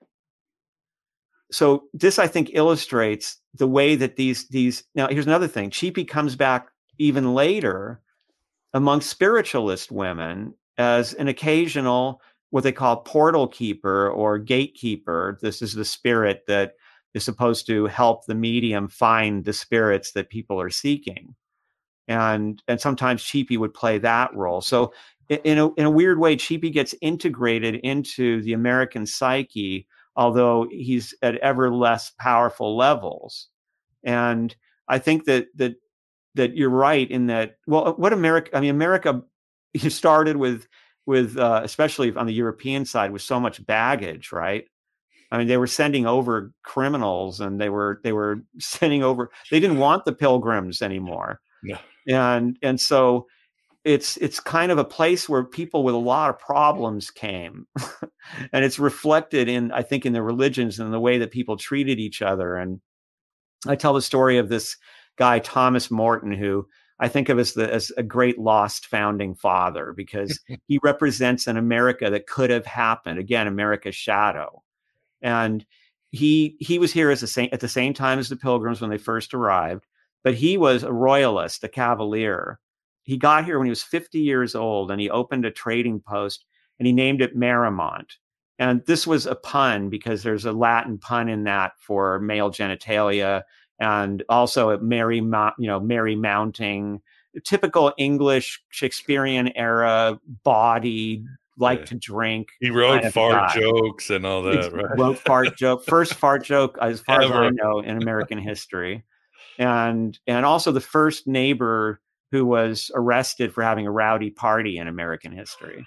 So this, I think, illustrates the way that these, these, now here's another thing. Cheapy comes back even later among spiritualist women as an occasional, what they call portal keeper or gatekeeper. This is the spirit that is supposed to help the medium find the spirits that people are seeking. And, and sometimes Cheapy would play that role. So in a, in a weird way, Cheapy gets integrated into the American psyche, although he's at ever less powerful levels. And I think that that that you're right in that, well, what America, I mean, America started with, with uh, especially on the European side, with so much baggage, right? I mean, they were sending over criminals, and they were they were sending over, they didn't want the pilgrims anymore. No. And and so it's it's kind of a place where people with a lot of problems came. And it's reflected in, I think, in the religions and the way that people treated each other. And I tell the story of this guy, Thomas Morton, who I think of as the as a great lost founding father, because he represents an America that could have happened. Again, America's shadow. And he he was here as a same, at the same time as the Pilgrims when they first arrived, but he was a royalist, a cavalier. He got here when he was fifty years old, and he opened a trading post, and he named it Marimont. And this was a pun because there's a Latin pun in that for male genitalia, and also a merry, you know, merry mounting, typical English Shakespearean era body, like yeah. to drink. He wrote kind fart jokes and all that, he right? Wrote fart joke, first fart joke as far Ever. as I know in American history, and and also the first neighbor who was arrested for having a rowdy party in American history.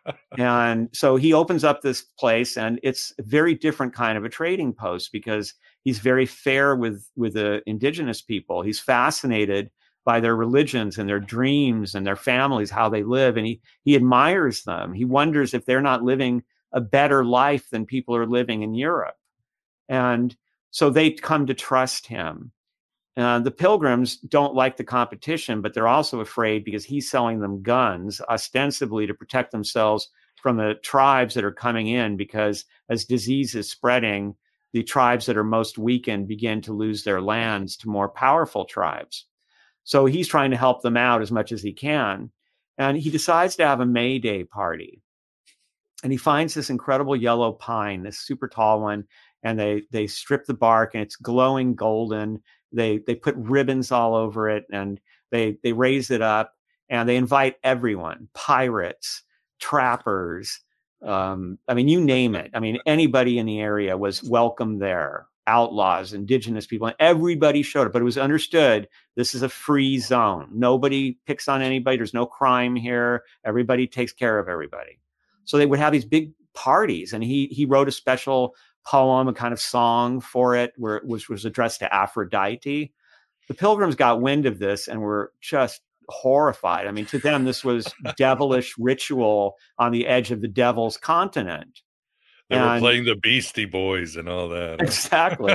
And so he opens up this place, and it's a very different kind of a trading post because he's very fair with, with the indigenous people. He's fascinated by their religions and their dreams and their families, how they live. And he, he admires them. He wonders if they're not living a better life than people are living in Europe. And so they come to trust him. Uh, the Pilgrims don't like the competition, but they're also afraid because he's selling them guns, ostensibly to protect themselves from the tribes that are coming in, because as disease is spreading, the tribes that are most weakened begin to lose their lands to more powerful tribes. So he's trying to help them out as much as he can. And he decides to have a May Day party. And he finds this incredible yellow pine, this super tall one, and they they strip the bark, and it's glowing golden. They they put ribbons all over it, and they they raise it up, And they invite everyone, pirates, trappers, um, I mean, you name it. I mean, anybody in the area was welcome there. Outlaws, indigenous people, and everybody showed up. But it was understood this is a free zone. Nobody picks on anybody. There's no crime here. Everybody takes care of everybody. So they would have these big parties, and he he wrote a special poem, a kind of song for it, where it was, was addressed to Aphrodite. The Pilgrims got wind of this and were just horrified. I mean, to them, this was devilish ritual on the edge of the devil's continent. They and, were playing the Beastie Boys and all that. Exactly.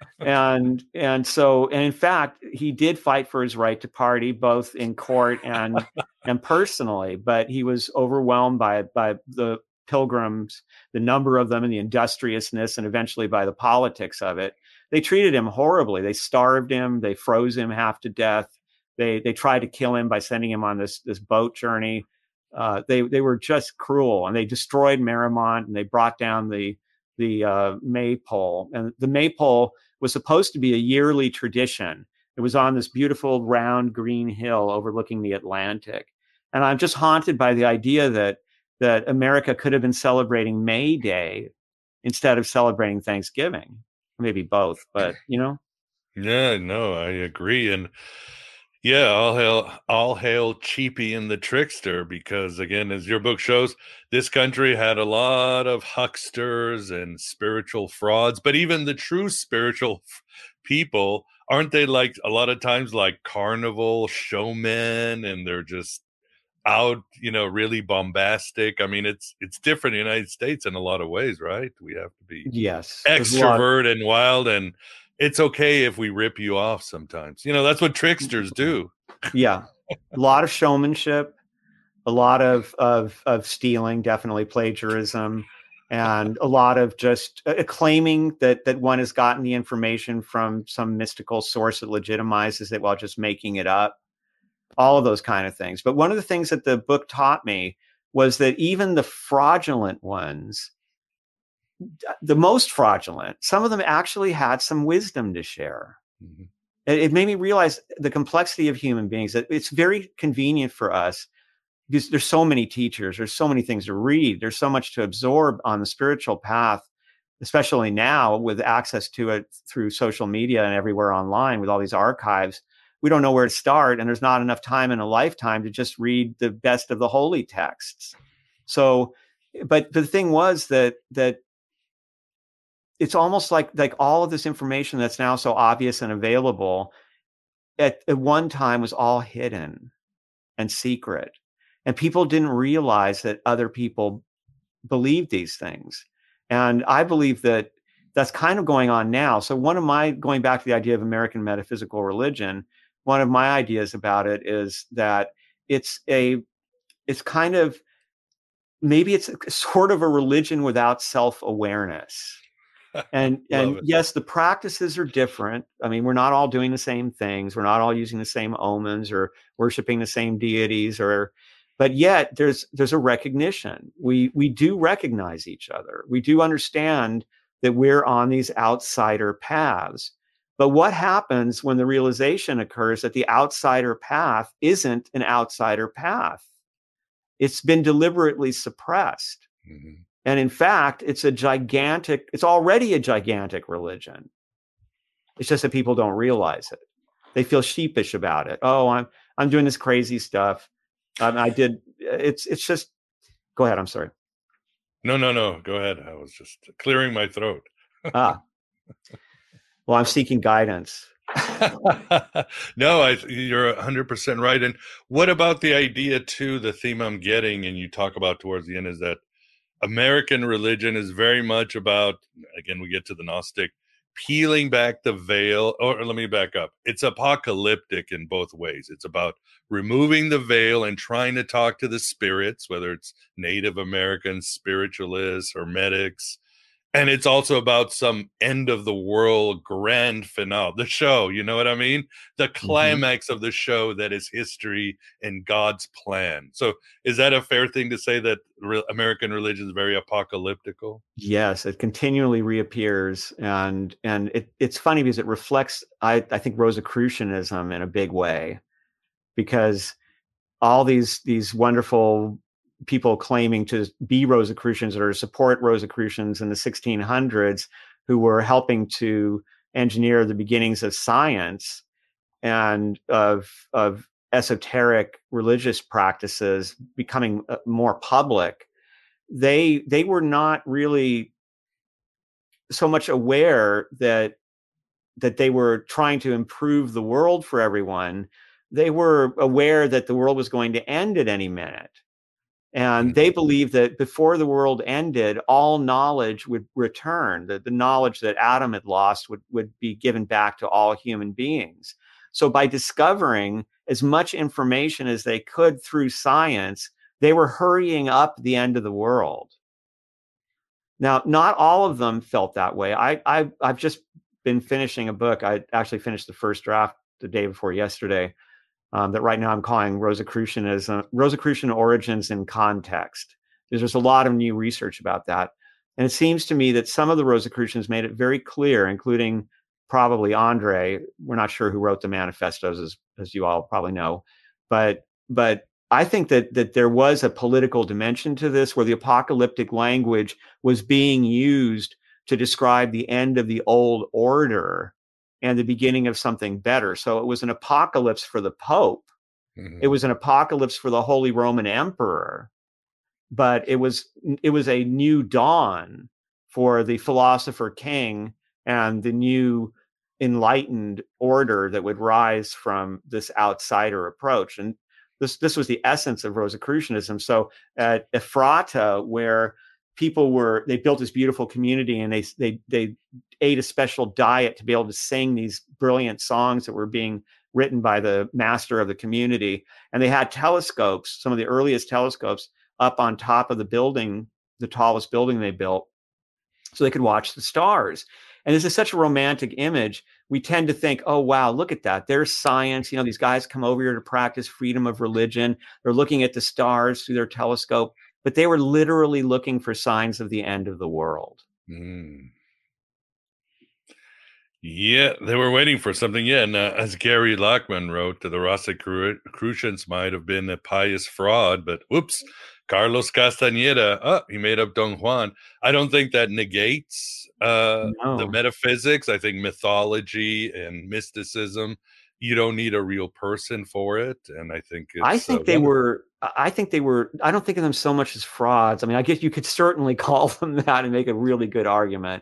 and and so, and in fact, he did fight for his right to party, both in court and and personally. But he was overwhelmed by by the Pilgrims, the number of them, and the industriousness, and eventually by the politics of it. They treated him horribly. They starved him. They froze him half to death. They they tried to kill him by sending him on this this boat journey. Uh, they they were just cruel, and they destroyed Marymount, and they brought down the the uh, maypole. And the maypole was supposed to be a yearly tradition. It was on this beautiful round green hill overlooking the Atlantic. And I'm just haunted by the idea that that America could have been celebrating May Day instead of celebrating Thanksgiving. Maybe both, but you know. Yeah, no, I agree. And yeah, all hail, all hail Cheapy and the Trickster, because again, as your book shows, this country had a lot of hucksters and spiritual frauds, but even the true spiritual f- people, aren't they like a lot of times like carnival showmen, and they're just out, you know, really bombastic. I mean, it's it's different in the United States in a lot of ways, right? We have to be yes, extrovert and wild, and it's okay if we rip you off sometimes. You know, that's what tricksters do. Yeah. A lot of showmanship, a lot of, of, of stealing, definitely plagiarism, and a lot of just uh, claiming that, that one has gotten the information from some mystical source that legitimizes it while just making it up. All of those kind of things. But one of the things that the book taught me was that even the fraudulent ones, the most fraudulent, some of them actually had some wisdom to share. Mm-hmm. It, it made me realize the complexity of human beings, that it's very convenient for us because there's so many teachers, there's so many things to read, there's so much to absorb on the spiritual path, especially now with access to it through social media and everywhere online with all these archives. We don't know where to start, and there's not enough time in a lifetime to just read the best of the holy texts. So, but the thing was that, that it's almost like, like all of this information that's now so obvious and available at, at one time was all hidden and secret. And people didn't realize that other people believed these things. And I believe that that's kind of going on now. So one of my, going back to the idea of American metaphysical religion, one of my ideas about it is that it's a, it's kind of, maybe it's a, sort of a religion without self-awareness. And, and yes, the practices are different. I mean, we're not all doing the same things. We're not all using the same omens or worshiping the same deities, or, but yet there's, there's a recognition. We, we do recognize each other. We do understand that we're on these outsider paths. But what happens when the realization occurs that the outsider path isn't an outsider path? It's been deliberately suppressed. Mm-hmm. And in fact, it's a gigantic, it's already a gigantic religion. It's just that people don't realize it. They feel sheepish about it. Oh, I'm, I'm doing this crazy stuff. Um, I did. It's, it's just, go ahead. I'm sorry. No, no, no. Go ahead. I was just clearing my throat. ah. Well, I'm seeking guidance. No, I, you're one hundred percent right. And what about the idea, too, the theme I'm getting, and you talk about towards the end, is that American religion is very much about, again, we get to the Gnostic, peeling back the veil, or let me back up. It's apocalyptic in both ways. It's about removing the veil and trying to talk to the spirits, whether it's Native Americans, spiritualists, hermetics. And it's also about some end of the world grand finale, the show, you know what I mean? The climax mm-hmm. of the show that is history and God's plan. So is that a fair thing to say, that re- American religion is very apocalyptical? Yes, it continually reappears. And and it, it's funny because it reflects, I, I think, Rosicrucianism in a big way. Because all these these wonderful people claiming to be Rosicrucians or support Rosicrucians in the sixteen hundreds who were helping to engineer the beginnings of science and of of esoteric religious practices becoming more public. They they were not really so much aware that that they were trying to improve the world for everyone. They were aware that the world was going to end at any minute. And they believed that before the world ended, all knowledge would return, that the knowledge that Adam had lost would, would be given back to all human beings. So by discovering as much information as they could through science, they were hurrying up the end of the world. Now, not all of them felt that way. I, I, I've just been finishing a book. I actually finished the first draft the day before yesterday. Um, that right now I'm calling Rosicrucianism, Rosicrucian Origins in Context. There's just a lot of new research about that. And it seems to me that some of the Rosicrucians made it very clear, including probably Andre. We're not sure who wrote the manifestos, as, as you all probably know. But but I think that that there was a political dimension to this, where the apocalyptic language was being used to describe the end of the old order and the beginning of something better. So it was an apocalypse for the Pope. Mm-hmm. It was an apocalypse for the Holy Roman Emperor, but it was it was a new dawn for the philosopher king and the new enlightened order that would rise from this outsider approach. And this this was the essence of Rosicrucianism. So at Ephrata, where people were, they built this beautiful community, and they they they ate a special diet to be able to sing these brilliant songs that were being written by the master of the community. And they had telescopes, some of the earliest telescopes, up on top of the building, the tallest building they built, so they could watch the stars. And this is such a romantic image. We tend to think, oh, wow, look at that. There's science. You know, these guys come over here to practice freedom of religion. They're looking at the stars through their telescope. But they were literally looking for signs of the end of the world. Mm. Yeah, they were waiting for something. Yeah, and uh, as Gary Lachman wrote, the Rosicrucians might have been a pious fraud, but whoops, Carlos Castañeda, oh, he made up Don Juan. I don't think that negates uh, no. the metaphysics. I think mythology and mysticism, you don't need a real person for it. And I think it's, I think uh, they were, I think they were, I don't think of them so much as frauds. I mean, I guess you could certainly call them that and make a really good argument.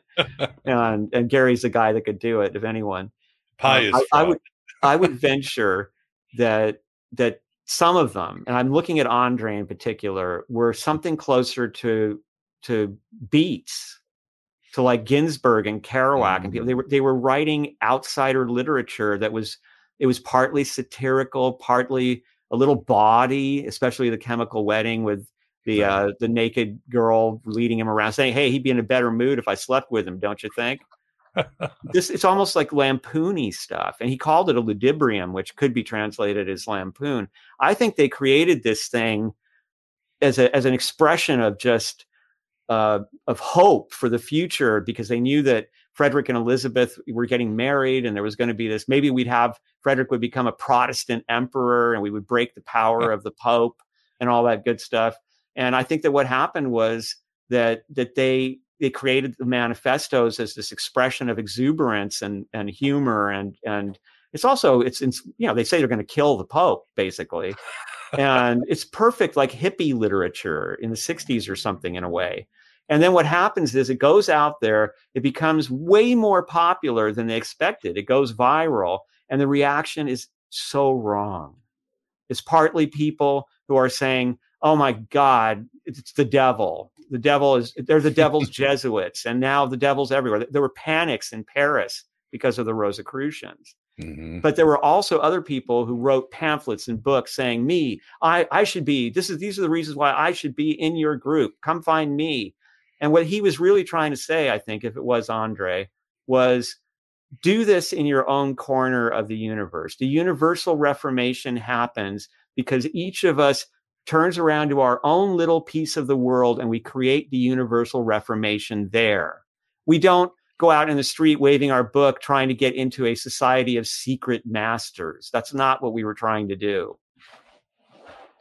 and and Gary's the guy that could do it, if anyone. Pious um, I, fraud. I would I would venture that that some of them, and I'm looking at Andre in particular, were something closer to to beats, to like Ginsberg and Kerouac mm-hmm. and people. They were they were writing outsider literature that was, it was partly satirical, partly a little bawdy, especially The Chemical Wedding with the right. uh, the naked girl leading him around, saying, "Hey, he'd be in a better mood if I slept with him, don't you think?" This it's almost like lampoony stuff, and he called it a ludibrium, which could be translated as lampoon. I think they created this thing as a as an expression of just uh, of hope for the future, because they knew that Frederick and Elizabeth were getting married, and there was going to be this, maybe we'd have, Frederick would become a Protestant emperor, and we would break the power of the Pope and all that good stuff. And I think that what happened was that that they they created the manifestos as this expression of exuberance and and humor, and and it's also it's, it's you know, they say they're going to kill the Pope basically, and it's perfect like hippie literature in the sixties or something in a way. And then what happens is it goes out there, it becomes way more popular than they expected. It goes viral, and the reaction is so wrong. It's partly people who are saying, oh my God, it's the devil. The devil is, they're the devil's Jesuits. And now the devil's everywhere. There were panics in Paris because of the Rosicrucians. Mm-hmm. But there were also other people who wrote pamphlets and books saying, me, I, I should be, this is, these are the reasons why I should be in your group. Come find me. And what he was really trying to say, I think, if it was Andre, was do this in your own corner of the universe. The universal reformation happens because each of us turns around to our own little piece of the world, and we create the universal reformation there. We don't go out in the street waving our book trying to get into a society of secret masters. That's not what we were trying to do.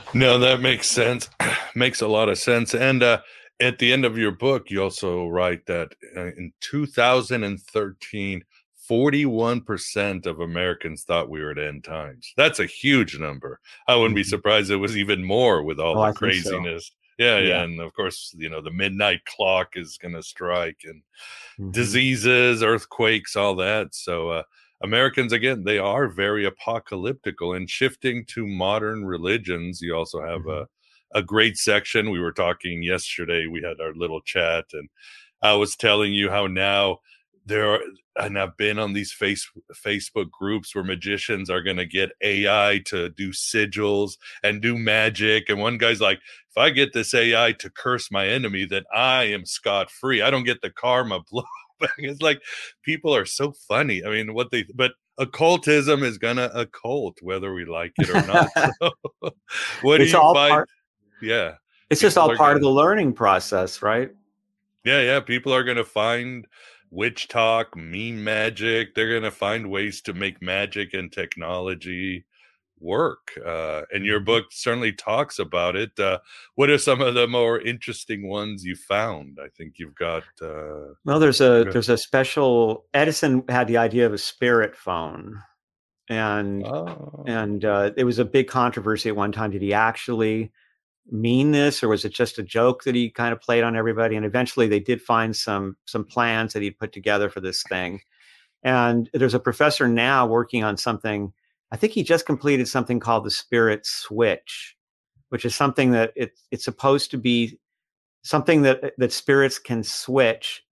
No, that makes sense. Makes a lot of sense. And uh, at the end of your book, you also write that uh, in two thousand thirteen, forty-one percent of Americans thought we were at end times. That's a huge number. I wouldn't be surprised it was even more with all Oh, the I think so. craziness. Yeah, yeah, Yeah. and of course, you know, the midnight clock is going to strike, and Mhm. diseases, earthquakes, all that. So uh, Americans, again, they are very apocalyptical. And shifting to modern religions, you also have Mhm. a, a great section. We were talking yesterday, we had our little chat, and I was telling you how now there are, and I've been on these face, Facebook groups where magicians are going to get A I to do sigils and do magic. And one guy's like, if I get this A I to curse my enemy, then I am scot free. I don't get the karma blow. It's like people are so funny. I mean, what they, but occultism is gonna occult whether we like it or not. So, what do It's you all find? part. Yeah, It's just people all are part of the gonna, learning process, right? yeah, yeah, people are gonna find witch talk, meme magic. They're gonna find ways to make magic and technology work. Uh, and your book certainly talks about it. Uh, what are some of the more interesting ones you found? I think you've got. Uh, Well, there's a good. there's a special. Edison had the idea of a spirit phone, and Oh. and uh, it was a big controversy at one time. Did he actually mean this, or was it just a joke that he kind of played on everybody? And eventually, they did find some some plans that he'd put together for this thing. And there's a professor now working on something. I think he just completed something called the Spirit Switch, which is something that it, it's supposed to be something that that spirits can switch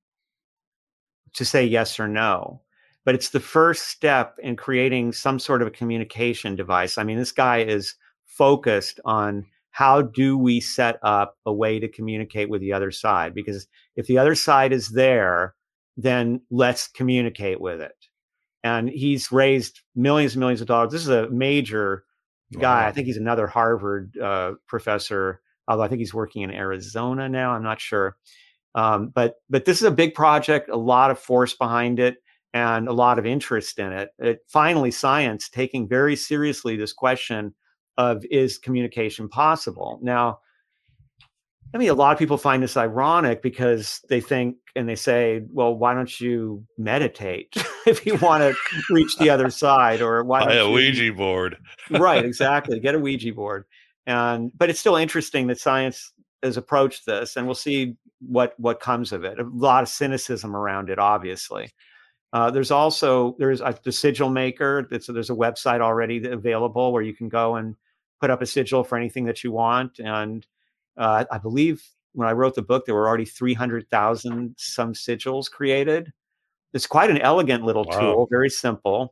to say yes or no. But it's the first step in creating some sort of a communication device. I mean, this guy is focused on how do we set up a way to communicate with the other side? Because if the other side is there, then let's communicate with it. And he's raised millions and millions of dollars. This is a major guy. Wow. I think he's another Harvard uh, professor, although I think he's working in Arizona now. I'm not sure. Um, but but this is a big project, a lot of force behind it, and a lot of interest in it. It finally, science taking very seriously this question of, is communication possible? Now, I mean, a lot of people find this ironic because they think and they say, well, why don't you meditate if you want to reach the other side? Or why Buy don't a you... Ouija board. Right, exactly. Get a Ouija board. And but it's still interesting that science has approached this, and we'll see what what comes of it. A lot of cynicism around it, obviously. Uh, there's also there's a, the sigil maker. It's, there's a website already available where you can go and put up a sigil for anything that you want. And uh, I believe when I wrote the book, there were already three hundred thousand some sigils created. It's quite an elegant little Wow. tool, very simple.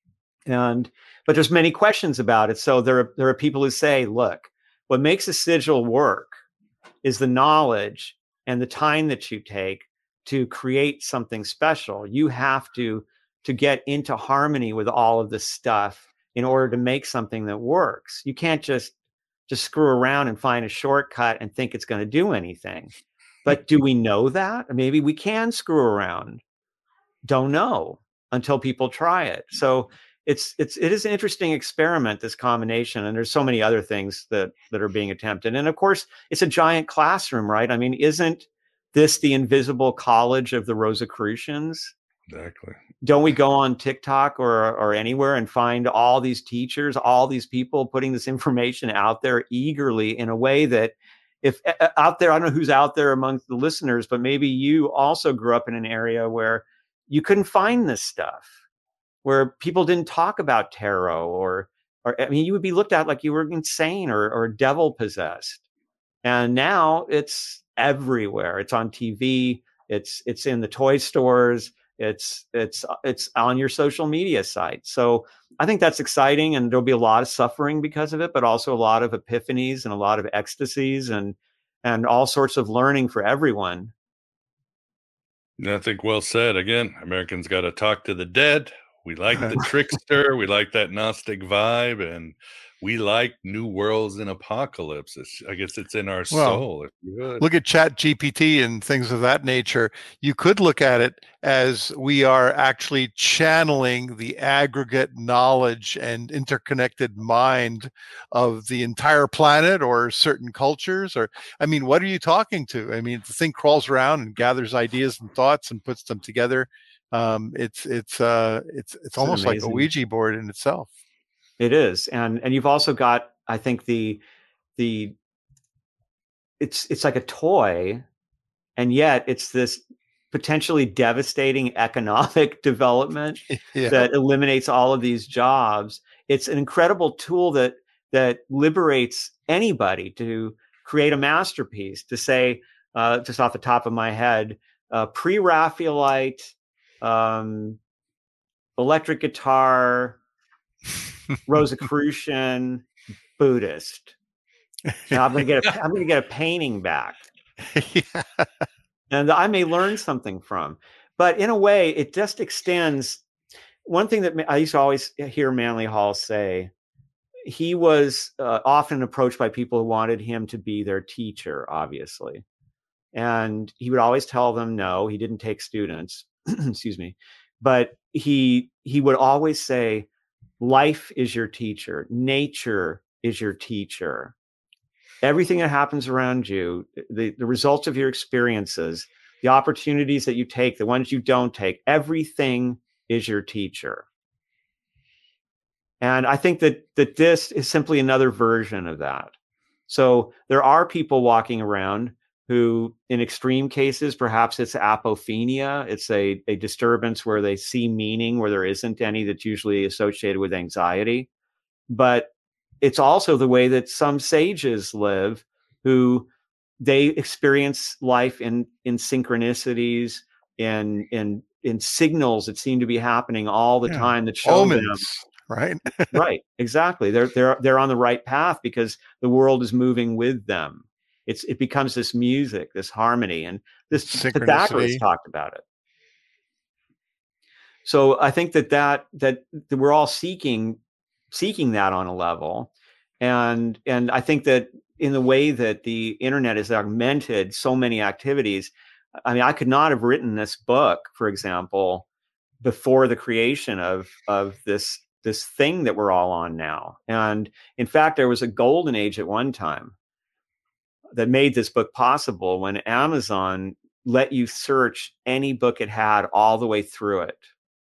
And but there's many questions about it. So there are, there are people who say, look, what makes a sigil work is the knowledge and the time that you take to create something special. You have to to get into harmony with all of this stuff in order to make something that works. You can't just just screw around and find a shortcut and think it's going to do anything. But do we know that? Maybe we can screw around. Don't know until people try it. So it's it's it is an interesting experiment, this combination, and there's so many other things that that are being attempted. And of course, it's a giant classroom, right? I mean, isn't this the invisible college of the Rosicrucians? Exactly. Don't we go on TikTok or or anywhere and find all these teachers, all these people putting this information out there eagerly in a way that, if uh, out there, I don't know who's out there among the listeners, but maybe you also grew up in an area where you couldn't find this stuff, where people didn't talk about tarot, or, or I mean, you would be looked at like you were insane or, or devil possessed. And now it's everywhere. It's on T V. It's it's in the toy stores. It's it's it's on your social media site. So I think that's exciting, and there'll be a lot of suffering because of it, but also a lot of epiphanies and a lot of ecstasies and and all sorts of learning for everyone. I think well said. Again, Americans got to talk to the dead. We like the trickster. We like that Gnostic vibe, and we like new worlds and apocalypse. It's, I guess it's in our Well, soul. If you would. Look at Chat G P T and things of that nature. You could look at it as we are actually channeling the aggregate knowledge and interconnected mind of the entire planet or certain cultures. Or, I mean, what are you talking to? I mean, the thing crawls around and gathers ideas and thoughts and puts them together. Um, it's it's uh, it's it's almost like a Ouija board in itself. It is, and and you've also got, I think, the the it's it's like a toy, and yet it's this potentially devastating economic development Yeah. that eliminates all of these jobs. It's an incredible tool that that liberates anybody to create a masterpiece. To say, uh, just off the top of my head, uh, pre-Raphaelite, um, electric guitar, Rosicrucian, Buddhist. Now I'm going to get a, I'm going to get a painting back, Yeah. and I may learn something from. But in a way, it just extends. One thing that I used to always hear Manly Hall say, he was uh, often approached by people who wanted him to be their teacher, obviously, and he would always tell them no. He didn't take students. Excuse me, but he he would always say, life is your teacher. Nature is your teacher. Everything that happens around you, the, the results of your experiences, the opportunities that you take, the ones you don't take, everything is your teacher. And I think that that this is simply another version of that. So there are people walking around who, in extreme cases, perhaps it's apophenia. It's a, a disturbance where they see meaning where there isn't any, that's usually associated with anxiety. But it's also the way that some sages live, who they experience life in, in synchronicities, in, in, in signals that seem to be happening all the Yeah. time that show Omens, them. right? Right, exactly. They're they're they're on the right path because the world is moving with them. It's it becomes this music, this harmony, and this Pythagoras Synchronicity. talked about it. So I think that that that, that we're all seeking seeking that on a level, and and I think that in the way that the internet has augmented so many activities, I mean, I could not have written this book, for example, before the creation of of this this thing that we're all on now. And in fact, there was a golden age at one time that made this book possible, when Amazon let you search any book it had all the way through it.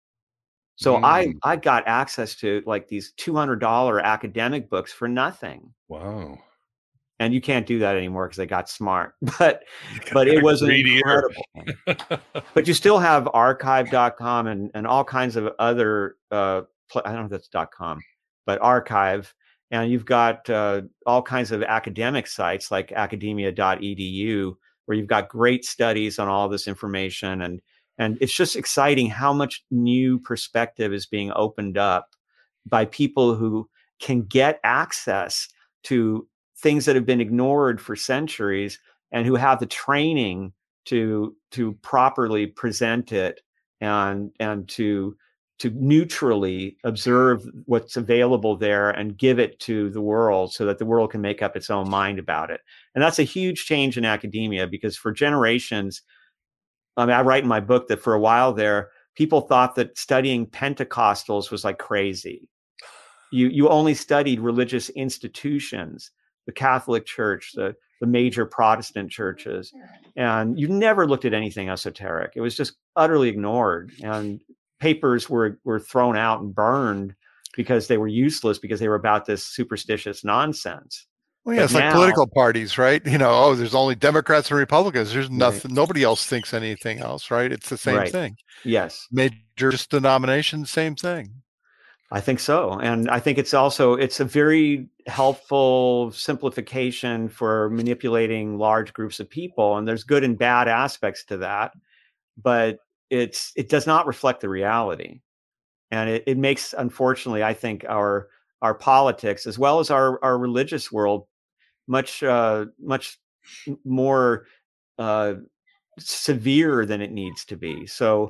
So Mm. I I got access to like these two hundred dollars academic books for nothing. Wow. And you can't do that anymore because they got smart. But but it was Greedier. incredible. But you still have archive dot com and, and all kinds of other, uh, pl- I don't know if that's .com, but archive. And you've got uh, all kinds of academic sites like academia dot e d u, where you've got great studies on all this information. And, and it's just exciting how much new perspective is being opened up by people who can get access to things that have been ignored for centuries, and who have the training to to properly present it and and to to neutrally observe what's available there and give it to the world so that the world can make up its own mind about it. And that's a huge change in academia, because for generations, I mean, I write in my book that for a while there, people thought that studying Pentecostals was like crazy. You you only studied religious institutions, the Catholic Church, the, the major Protestant churches, and you never looked at anything esoteric. It was just utterly ignored, and papers were, were thrown out and burned because they were useless, because they were about this superstitious nonsense. Well, yeah, But it's like now- political parties, right? You know, oh, there's only Democrats and Republicans. There's Right. nothing. Nobody else thinks anything else, right? It's the same Right. thing. Yes. Major denominations, same thing. I think so. And I think it's also, it's a very helpful simplification for manipulating large groups of people. And there's good and bad aspects to that, but it's, it does not reflect the reality. And it, it makes, unfortunately, I think our, our politics, as well as our, our religious world, much, uh, much more, uh, severe than it needs to be. So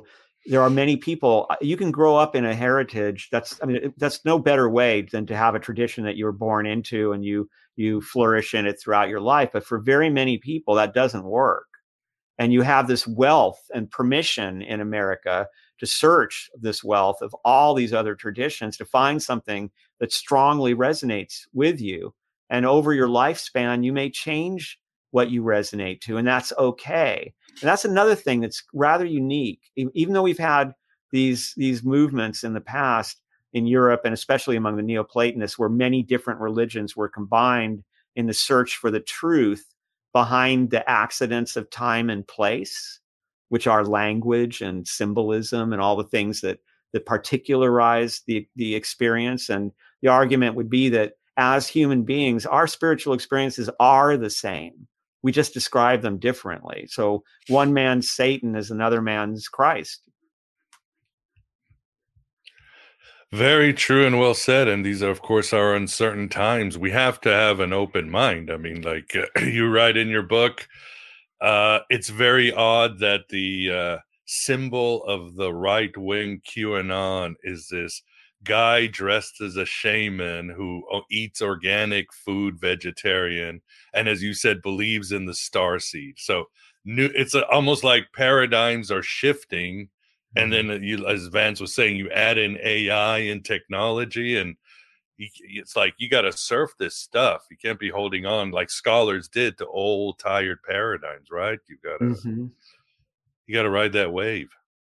there are many people, you can grow up in a heritage. That's, I mean, that's no better way than to have a tradition that you were born into and you, you flourish in it throughout your life. But for very many people, that doesn't work. And you have this wealth and permission in America to search this wealth of all these other traditions to find something that strongly resonates with you. And over your lifespan, you may change what you resonate to, and that's okay. And that's another thing that's rather unique. Even though we've had these, these movements in the past in Europe, and especially among the Neoplatonists, where many different religions were combined in the search for the truth behind the accidents of time and place, which are language and symbolism and all the things that, that particularize the, the experience. And the argument would be that as human beings, our spiritual experiences are the same. We just describe them differently. So one man's Satan is another man's Christ. Very true and well said. And these, of course, are uncertain times. We have to have an open mind. I mean, like uh, you write in your book, uh, it's very odd that the uh, symbol of the right-wing QAnon is this guy dressed as a shaman who eats organic food, vegetarian, and as you said, believes in the star seed. So new, it's a, almost like paradigms are shifting. And then, you, as Vance was saying, you add in A I and technology, and you, it's like you got to surf this stuff. You can't be holding on like scholars did to old, tired paradigms, right? You got to mm-hmm. you got to ride that wave.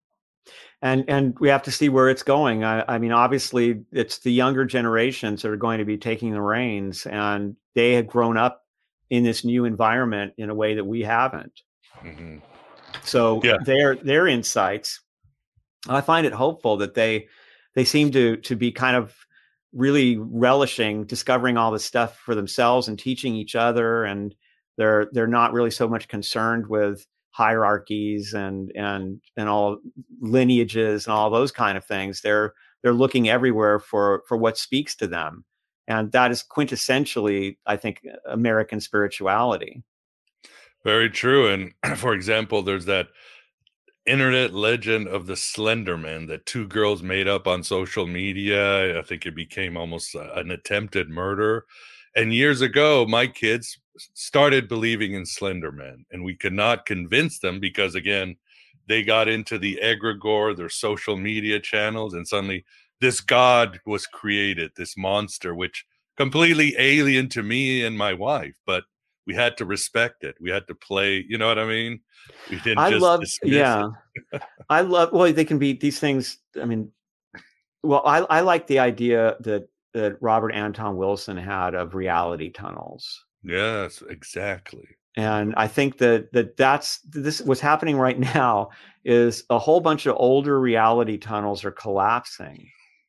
And and we have to see where it's going. I, I mean, obviously, it's the younger generations that are going to be taking the reins, and they have grown up in this new environment in a way that we haven't. Mm-hmm. So yeah. their their insights, I find it hopeful that they they seem to to be kind of really relishing discovering all this stuff for themselves and teaching each other, and they're they're not really so much concerned with hierarchies and and and all lineages and all those kind of things. They're they're looking everywhere for for what speaks to them, and that is quintessentially, I think, American spirituality. Very true. And for example, there's that internet legend of the Slender Man that two girls made up on social media. I think it became almost an attempted murder. And years ago, my kids started believing in Slender Man, and we could not convince them because, again, they got into the egregore, their social media channels, and suddenly this god was created, this monster, which completely alien to me and my wife, but we had to respect it. We had to play, you know what I mean? We didn't I just love, dismiss yeah. it. I love, well, they can be these things. I mean, well, I, I like the idea that, that Robert Anton Wilson had of reality tunnels. Yes, exactly. And I think that, that that's this what's happening right now is a whole bunch of older reality tunnels are collapsing,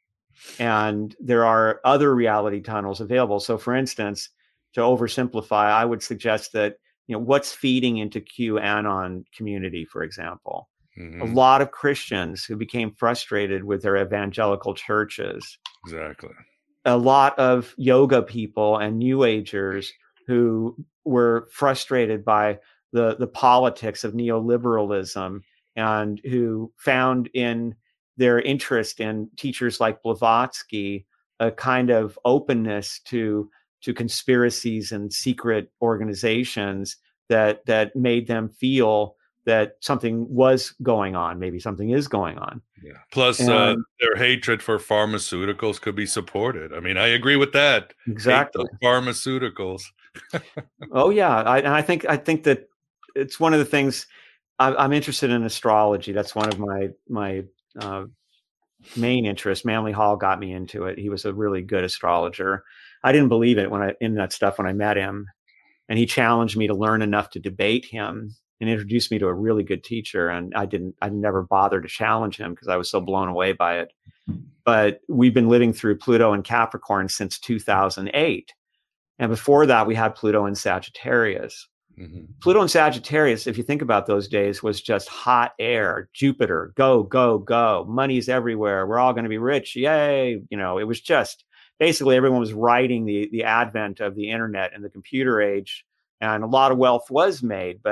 and there are other reality tunnels available. So, for instance, to oversimplify, I would suggest that, you know, what's feeding into QAnon community, for example, mm-hmm. a lot of Christians who became frustrated with their evangelical churches. Exactly. A lot of yoga people and New Agers who were frustrated by the, the politics of neoliberalism and who found in their interest in teachers like Blavatsky a kind of openness to to conspiracies and secret organizations that that made them feel that something was going on. Maybe something is going on. Yeah. Plus, and, uh, their hatred for pharmaceuticals could be supported. I mean, I agree with that. Exactly. Hate those pharmaceuticals. Oh yeah, I, and I think I think that it's one of the things I, I'm interested in astrology. That's one of my my uh, main interests. Manly Hall got me into it. He was a really good astrologer. I didn't believe it when I in that stuff when I met him, and he challenged me to learn enough to debate him and introduced me to a really good teacher. And I didn't, I never bothered to challenge him because I was so blown away by it. But we've been living through Pluto and Capricorn since two thousand eight. And before that, we had Pluto in Sagittarius. Mm-hmm. Pluto in Sagittarius, if you think about those days, was just hot air, Jupiter, go, go, go. Money's everywhere. We're all going to be rich. Yay. You know, it was just, basically everyone was riding the, the advent of the internet and the computer age, and a lot of wealth was made. But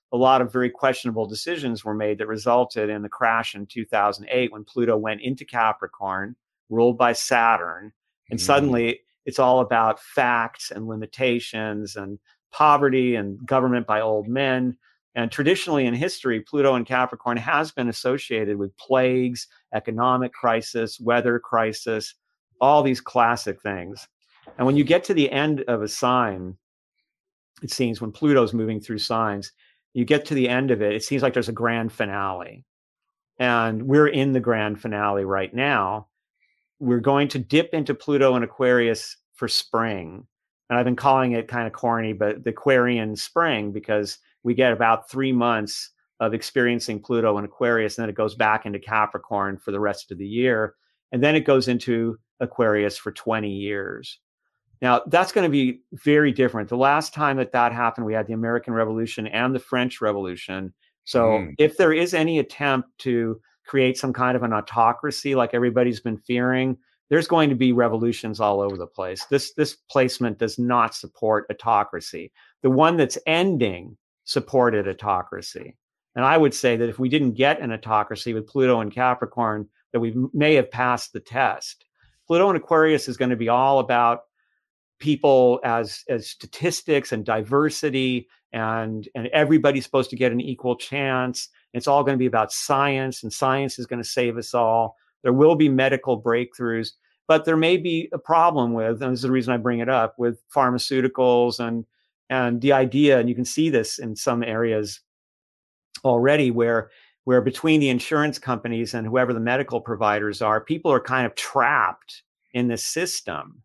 a lot of very questionable decisions were made that resulted in the crash in two thousand eight when Pluto went into Capricorn, ruled by Saturn. And mm. suddenly it's all about facts and limitations and poverty and government by old men. And traditionally in history, Pluto in Capricorn has been associated with plagues, economic crisis, weather crisis, all these classic things. And when you get to the end of a sign, it seems when Pluto's moving through signs, you get to the end of it, it seems like there's a grand finale. And we're in the grand finale right now. We're going to dip into Pluto and Aquarius for spring. And I've been calling it kind of corny, but the Aquarian spring, because we get about three months of experiencing Pluto and Aquarius, and then it goes back into Capricorn for the rest of the year. And then it goes into Aquarius for twenty years. Now, that's going to be very different. The last time that that happened, we had the American Revolution and the French Revolution. So mm. if there is any attempt to create some kind of an autocracy like everybody's been fearing, there's going to be revolutions all over the place. This, this placement does not support autocracy. The one that's ending supported autocracy. And I would say that if we didn't get an autocracy with Pluto and Capricorn, that we may have passed the test. Pluto and Aquarius is going to be all about people as as statistics and diversity, and and everybody's supposed to get an equal chance. It's all going to be about science, and science is going to save us all. There will be medical breakthroughs, but there may be a problem with, and this is the reason I bring it up, with pharmaceuticals and and the idea, and you can see this in some areas already, where where between the insurance companies and whoever the medical providers are, people are kind of trapped in this system.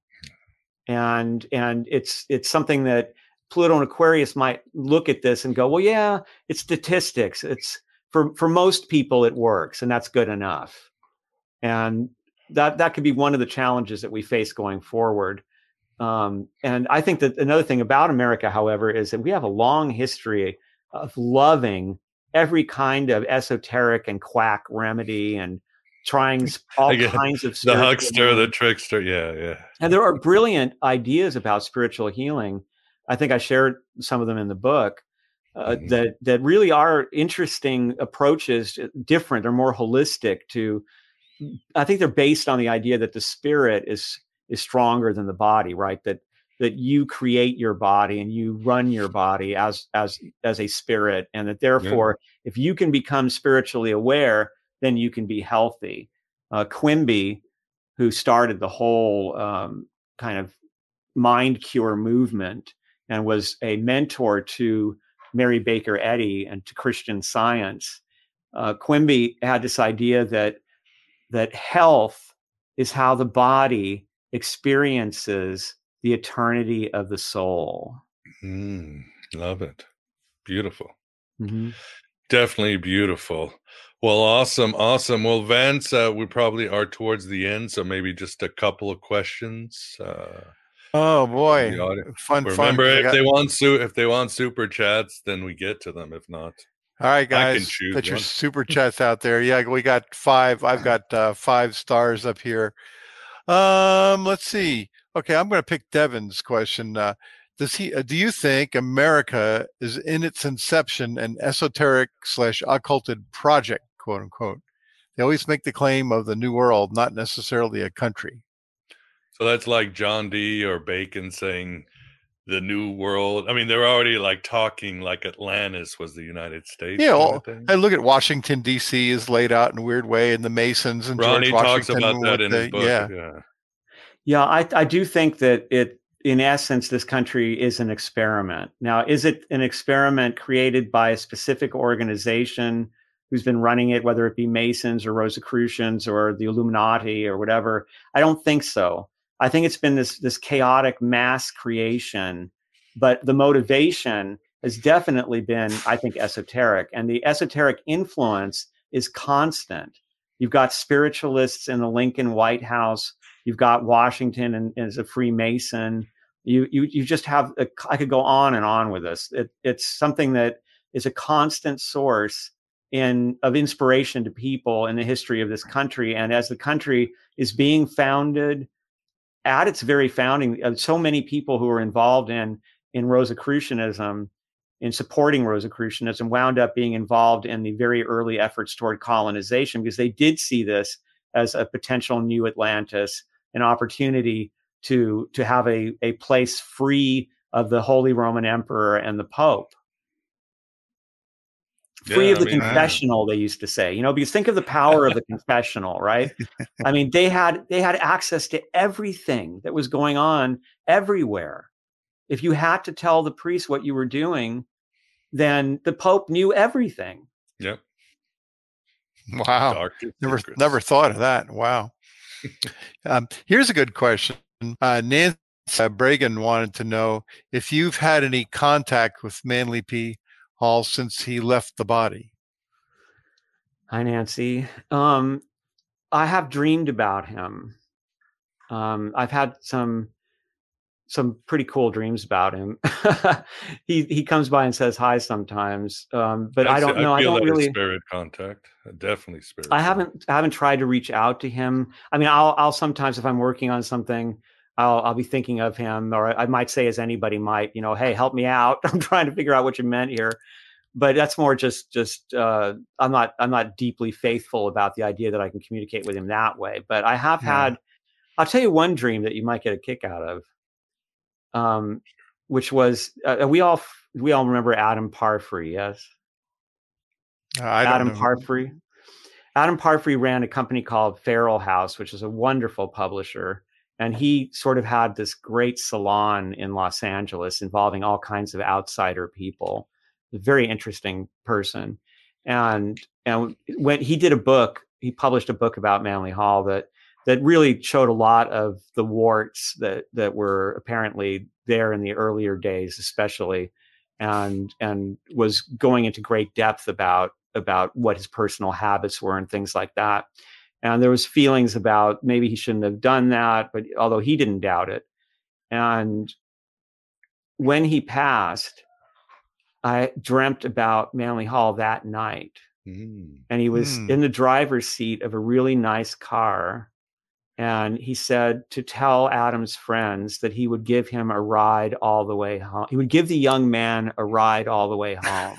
And and it's it's something that Pluto and Aquarius might look at this and go, well, yeah, it's statistics. It's for for most people it works, and that's good enough. And that that could be one of the challenges that we face going forward. Um, and I think that another thing about America, however, is that we have a long history of loving every kind of esoteric and quack remedy and trying all Again, kinds of the huckster, healing. The trickster, yeah, yeah. And there are brilliant ideas about spiritual healing. I think I shared some of them in the book uh, mm-hmm. that that really are interesting approaches, different or more holistic. To, I think they're based on the idea that the spirit is is stronger than the body, right? That that you create your body and you run your body as as as a spirit, and that therefore, yeah. if you can become spiritually aware, then you can be healthy. Uh, Quimby, who started the whole um, kind of mind cure movement and was a mentor to Mary Baker Eddy and to Christian Science, uh, Quimby had this idea that that health is how the body experiences the eternity of the soul. Mm, love it. Beautiful. Mm-hmm. Definitely beautiful. Well, awesome, awesome. Well, Vance, uh, we probably are towards the end, so maybe just a couple of questions. Uh, oh boy, fun, Remember, fun. Remember, if got... they want su- if they want super chats, then we get to them. If not, all right, guys, put your super chats out there. Yeah, we got five. I've got uh, five stars up here. Um, let's see. Okay, I'm going to pick Devin's question. Uh, Does he? Uh, do you think America is in its inception an esoteric slash occulted project, quote unquote? They always make the claim of the New World, not necessarily a country. So that's like John Dee or Bacon saying the New World. I mean, they're already like talking like Atlantis was the United States. Yeah, well, I look at Washington D C is laid out in a weird way, and the Masons and Ronnie George talks Washington. about that in the, his book. Yeah, yeah, yeah. I I do think that it. In essence, this country is an experiment. Now, is it an experiment created by a specific organization who's been running it, whether it be Masons or Rosicrucians or the Illuminati or whatever? I don't think so. I think it's been this, this chaotic mass creation, but the motivation has definitely been, I think, esoteric. And the esoteric influence is constant. You've got spiritualists in the Lincoln White House. You've got Washington and, and as a Freemason. You, you, you just have, a, I could go on and on with this. It, it's something that is a constant source in of inspiration to people in the history of this country. And as the country is being founded, at its very founding, uh, so many people who are involved in, in Rosicrucianism in supporting Rosicrucianism, wound up being involved in the very early efforts toward colonization, because they did see this as a potential new Atlantis, an opportunity to, to have a, a place free of the Holy Roman Emperor and the Pope. Free Yeah, of the I mean, confessional, they used to say, you know, because think of the power of the confessional, right? I mean, they had they had access to everything that was going on everywhere. If you had to tell the priest what you were doing, then the Pope knew everything. Yep. Wow. Darkest Never secrets. never thought of that. Wow. um, here's a good question. Uh, Nancy uh, Bragan wanted to know if you've had any contact with Manly P. Hall since he left the body. Hi, Nancy. Um, I have dreamed about him. Um, I've had some some pretty cool dreams about him. he he comes by and says hi sometimes, um, but I, I don't know. I, feel I don't that really spirit contact. Definitely spirit. I haven't I haven't tried to reach out to him. I mean, I'll I'll sometimes, if I'm working on something, I'll I'll be thinking of him, or I might say, as anybody might, you know, hey, help me out. I'm trying to figure out what you meant here. But that's more just just uh, I'm not I'm not deeply faithful about the idea that I can communicate with him that way. But I have Yeah. had. I'll tell you one dream that you might get a kick out of, um, which was uh, we all we all remember Adam Parfrey, yes. I don't Adam know. Parfrey. Adam Parfrey ran a company called Feral House, which is a wonderful publisher. And he sort of had this great salon in Los Angeles involving all kinds of outsider people. A very interesting person. And, and when he did a book, he published a book about Manly Hall that, that really showed a lot of the warts that, that were apparently there in the earlier days, especially, and, and was going into great depth about, about what his personal habits were and things like that. And there was feelings about maybe he shouldn't have done that, but although he didn't doubt it. And when he passed, I dreamt about Manly Hall that night. Mm. And he was Mm. in the driver's seat of a really nice car. And he said to tell Adam's friends that he would give him a ride all the way home. He would give the young man a ride all the way home.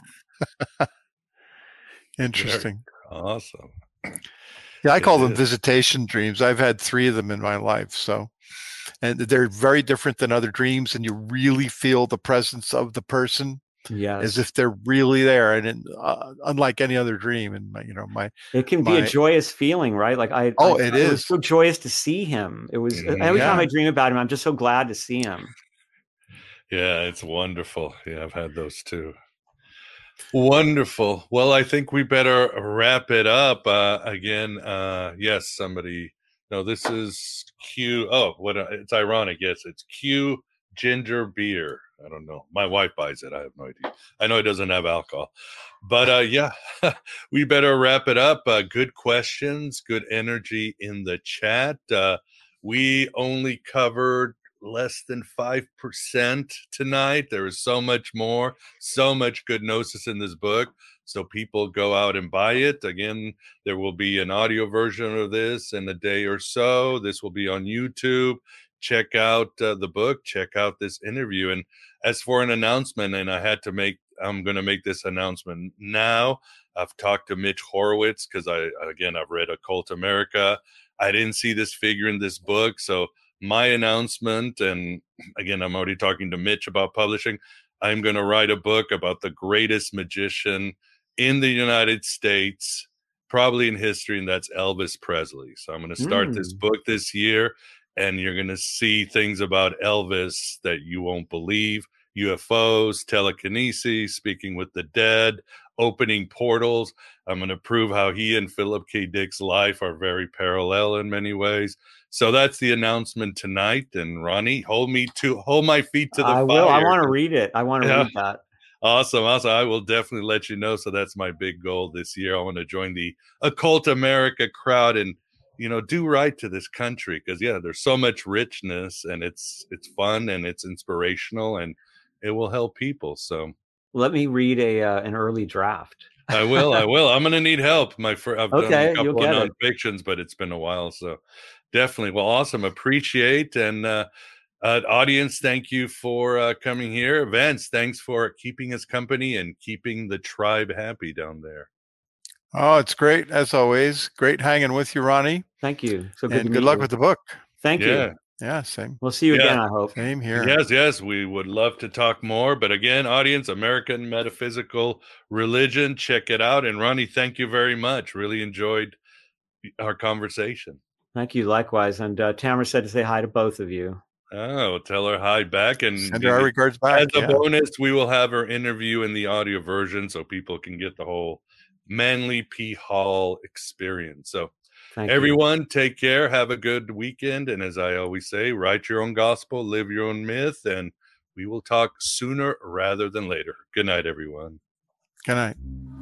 Interesting. Very awesome. Yeah, I It call them is. visitation dreams. I've had three of them in my life. So, and they're very different than other dreams, and you really feel the presence of the person Yes. as if they're really there, and in, uh, unlike any other dream. And my, you know, my It can be my, a joyous feeling, right? Like I, Oh, I, it it is. was so joyous to see him. It was Mhm. every time Yeah. I dream about him, I'm just so glad to see him. Yeah, it's wonderful. Yeah, I've had those too. Wonderful. Well, I think we better wrap it up. Uh, again, uh, yes, somebody. No, this is Q. Oh, what? A, it's ironic. Yes, it's Q Ginger Beer. I don't know. My wife buys it. I have no idea. I know it doesn't have alcohol, but uh, yeah, we better wrap it up. Uh, good questions, good energy in the chat. Uh, we only covered less than five percent tonight. There is so much more, so much good gnosis in this book. So people go out and buy it. Again, there will be an audio version of this in a day or so. This will be on YouTube. Check out uh, the book. Check out this interview. And as for an announcement, and I had to make, I'm going to make this announcement now. I've talked to Mitch Horowitz because I, again, I've read Occult America. I didn't see this figure in this book. So my announcement, and again, I'm already talking to Mitch about publishing. I'm going to write a book about the greatest magician in the United States, probably in history, and that's Elvis Presley. So I'm going to start Mm. this book this year, and you're going to see things about Elvis that you won't believe. U F Os, telekinesis, speaking with the dead, opening portals. I'm going to prove how he and Philip K. Dick's life are very parallel in many ways. So that's the announcement tonight. And Ronnie, hold me to hold my feet to the I fire. will. I want to read it. I want to Yeah. read that. Awesome. Awesome. I will definitely let you know. So that's my big goal this year. I want to join the Occult America crowd and, you know, do right to this country. Because, yeah, there's so much richness, and it's it's fun and it's inspirational, and it will help people. So Let me read a uh, an early draft. I will. I will. I'm going to need help. My fir- I've done Okay, a you'll couple of get it. nonfictions, but it's been a while. So definitely. Well, awesome. Appreciate. And uh, Uh, audience, thank you for uh, coming here. Vance, thanks for keeping us company and keeping the tribe happy down there. Oh, it's great, as always. Great hanging with you, Ronnie. Thank you. So good and to good meet luck you. with the book. Thank Yeah. you. Yeah, same. We'll see you Yeah. again, I hope. Same here. Yes, yes, we would love to talk more. But again, audience, American Metaphysical Religion, check it out. And Ronnie, thank you very much. Really enjoyed our conversation. Thank you, likewise. And uh, Tamara said to say hi to both of you. Oh, tell her hi back. And Send her our regards back. as a yeah. bonus, we will have her interview in the audio version so people can get the whole Manly P. Hall experience. So Thank you. everyone, take care. Have a good weekend. And as I always say, write your own gospel, live your own myth, and we will talk sooner rather than later. Good night, everyone. Good night.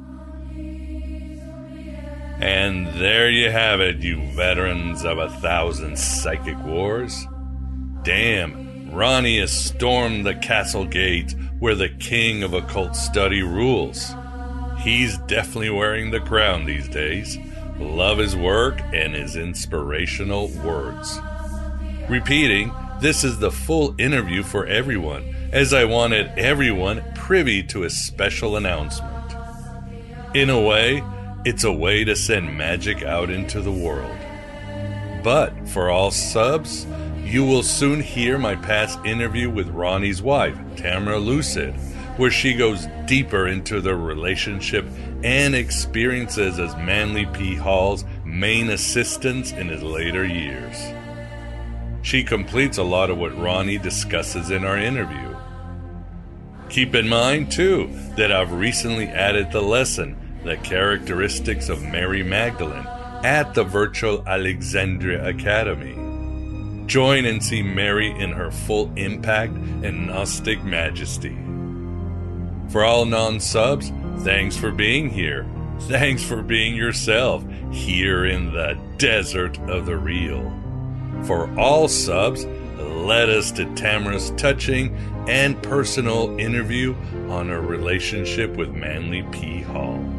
And there you have it, you veterans of a thousand psychic wars. Damn, Ronnie has stormed the castle gate where the king of occult study rules. He's definitely wearing the crown these days. Love his work and his inspirational words. Repeating, this is the full interview for everyone, as I wanted everyone privy to a special announcement. In a way, it's a way to send magic out into the world. But for all subs, you will soon hear my past interview with Ronnie's wife, Tamara Lucid, where she goes deeper into their relationship and experiences as Manly P. Hall's main assistant in his later years. She completes a lot of what Ronnie discusses in our interview. Keep in mind, too, that I've recently added the lesson, The Characteristics of Mary Magdalene, at the virtual Alexandria Academy. Join and see Mary in her full impact and Gnostic majesty. For all non-subs, thanks for being here. Thanks for being yourself here in the desert of the real. For all subs, led us to Tamara's touching and personal interview on her relationship with Manly P. Hall.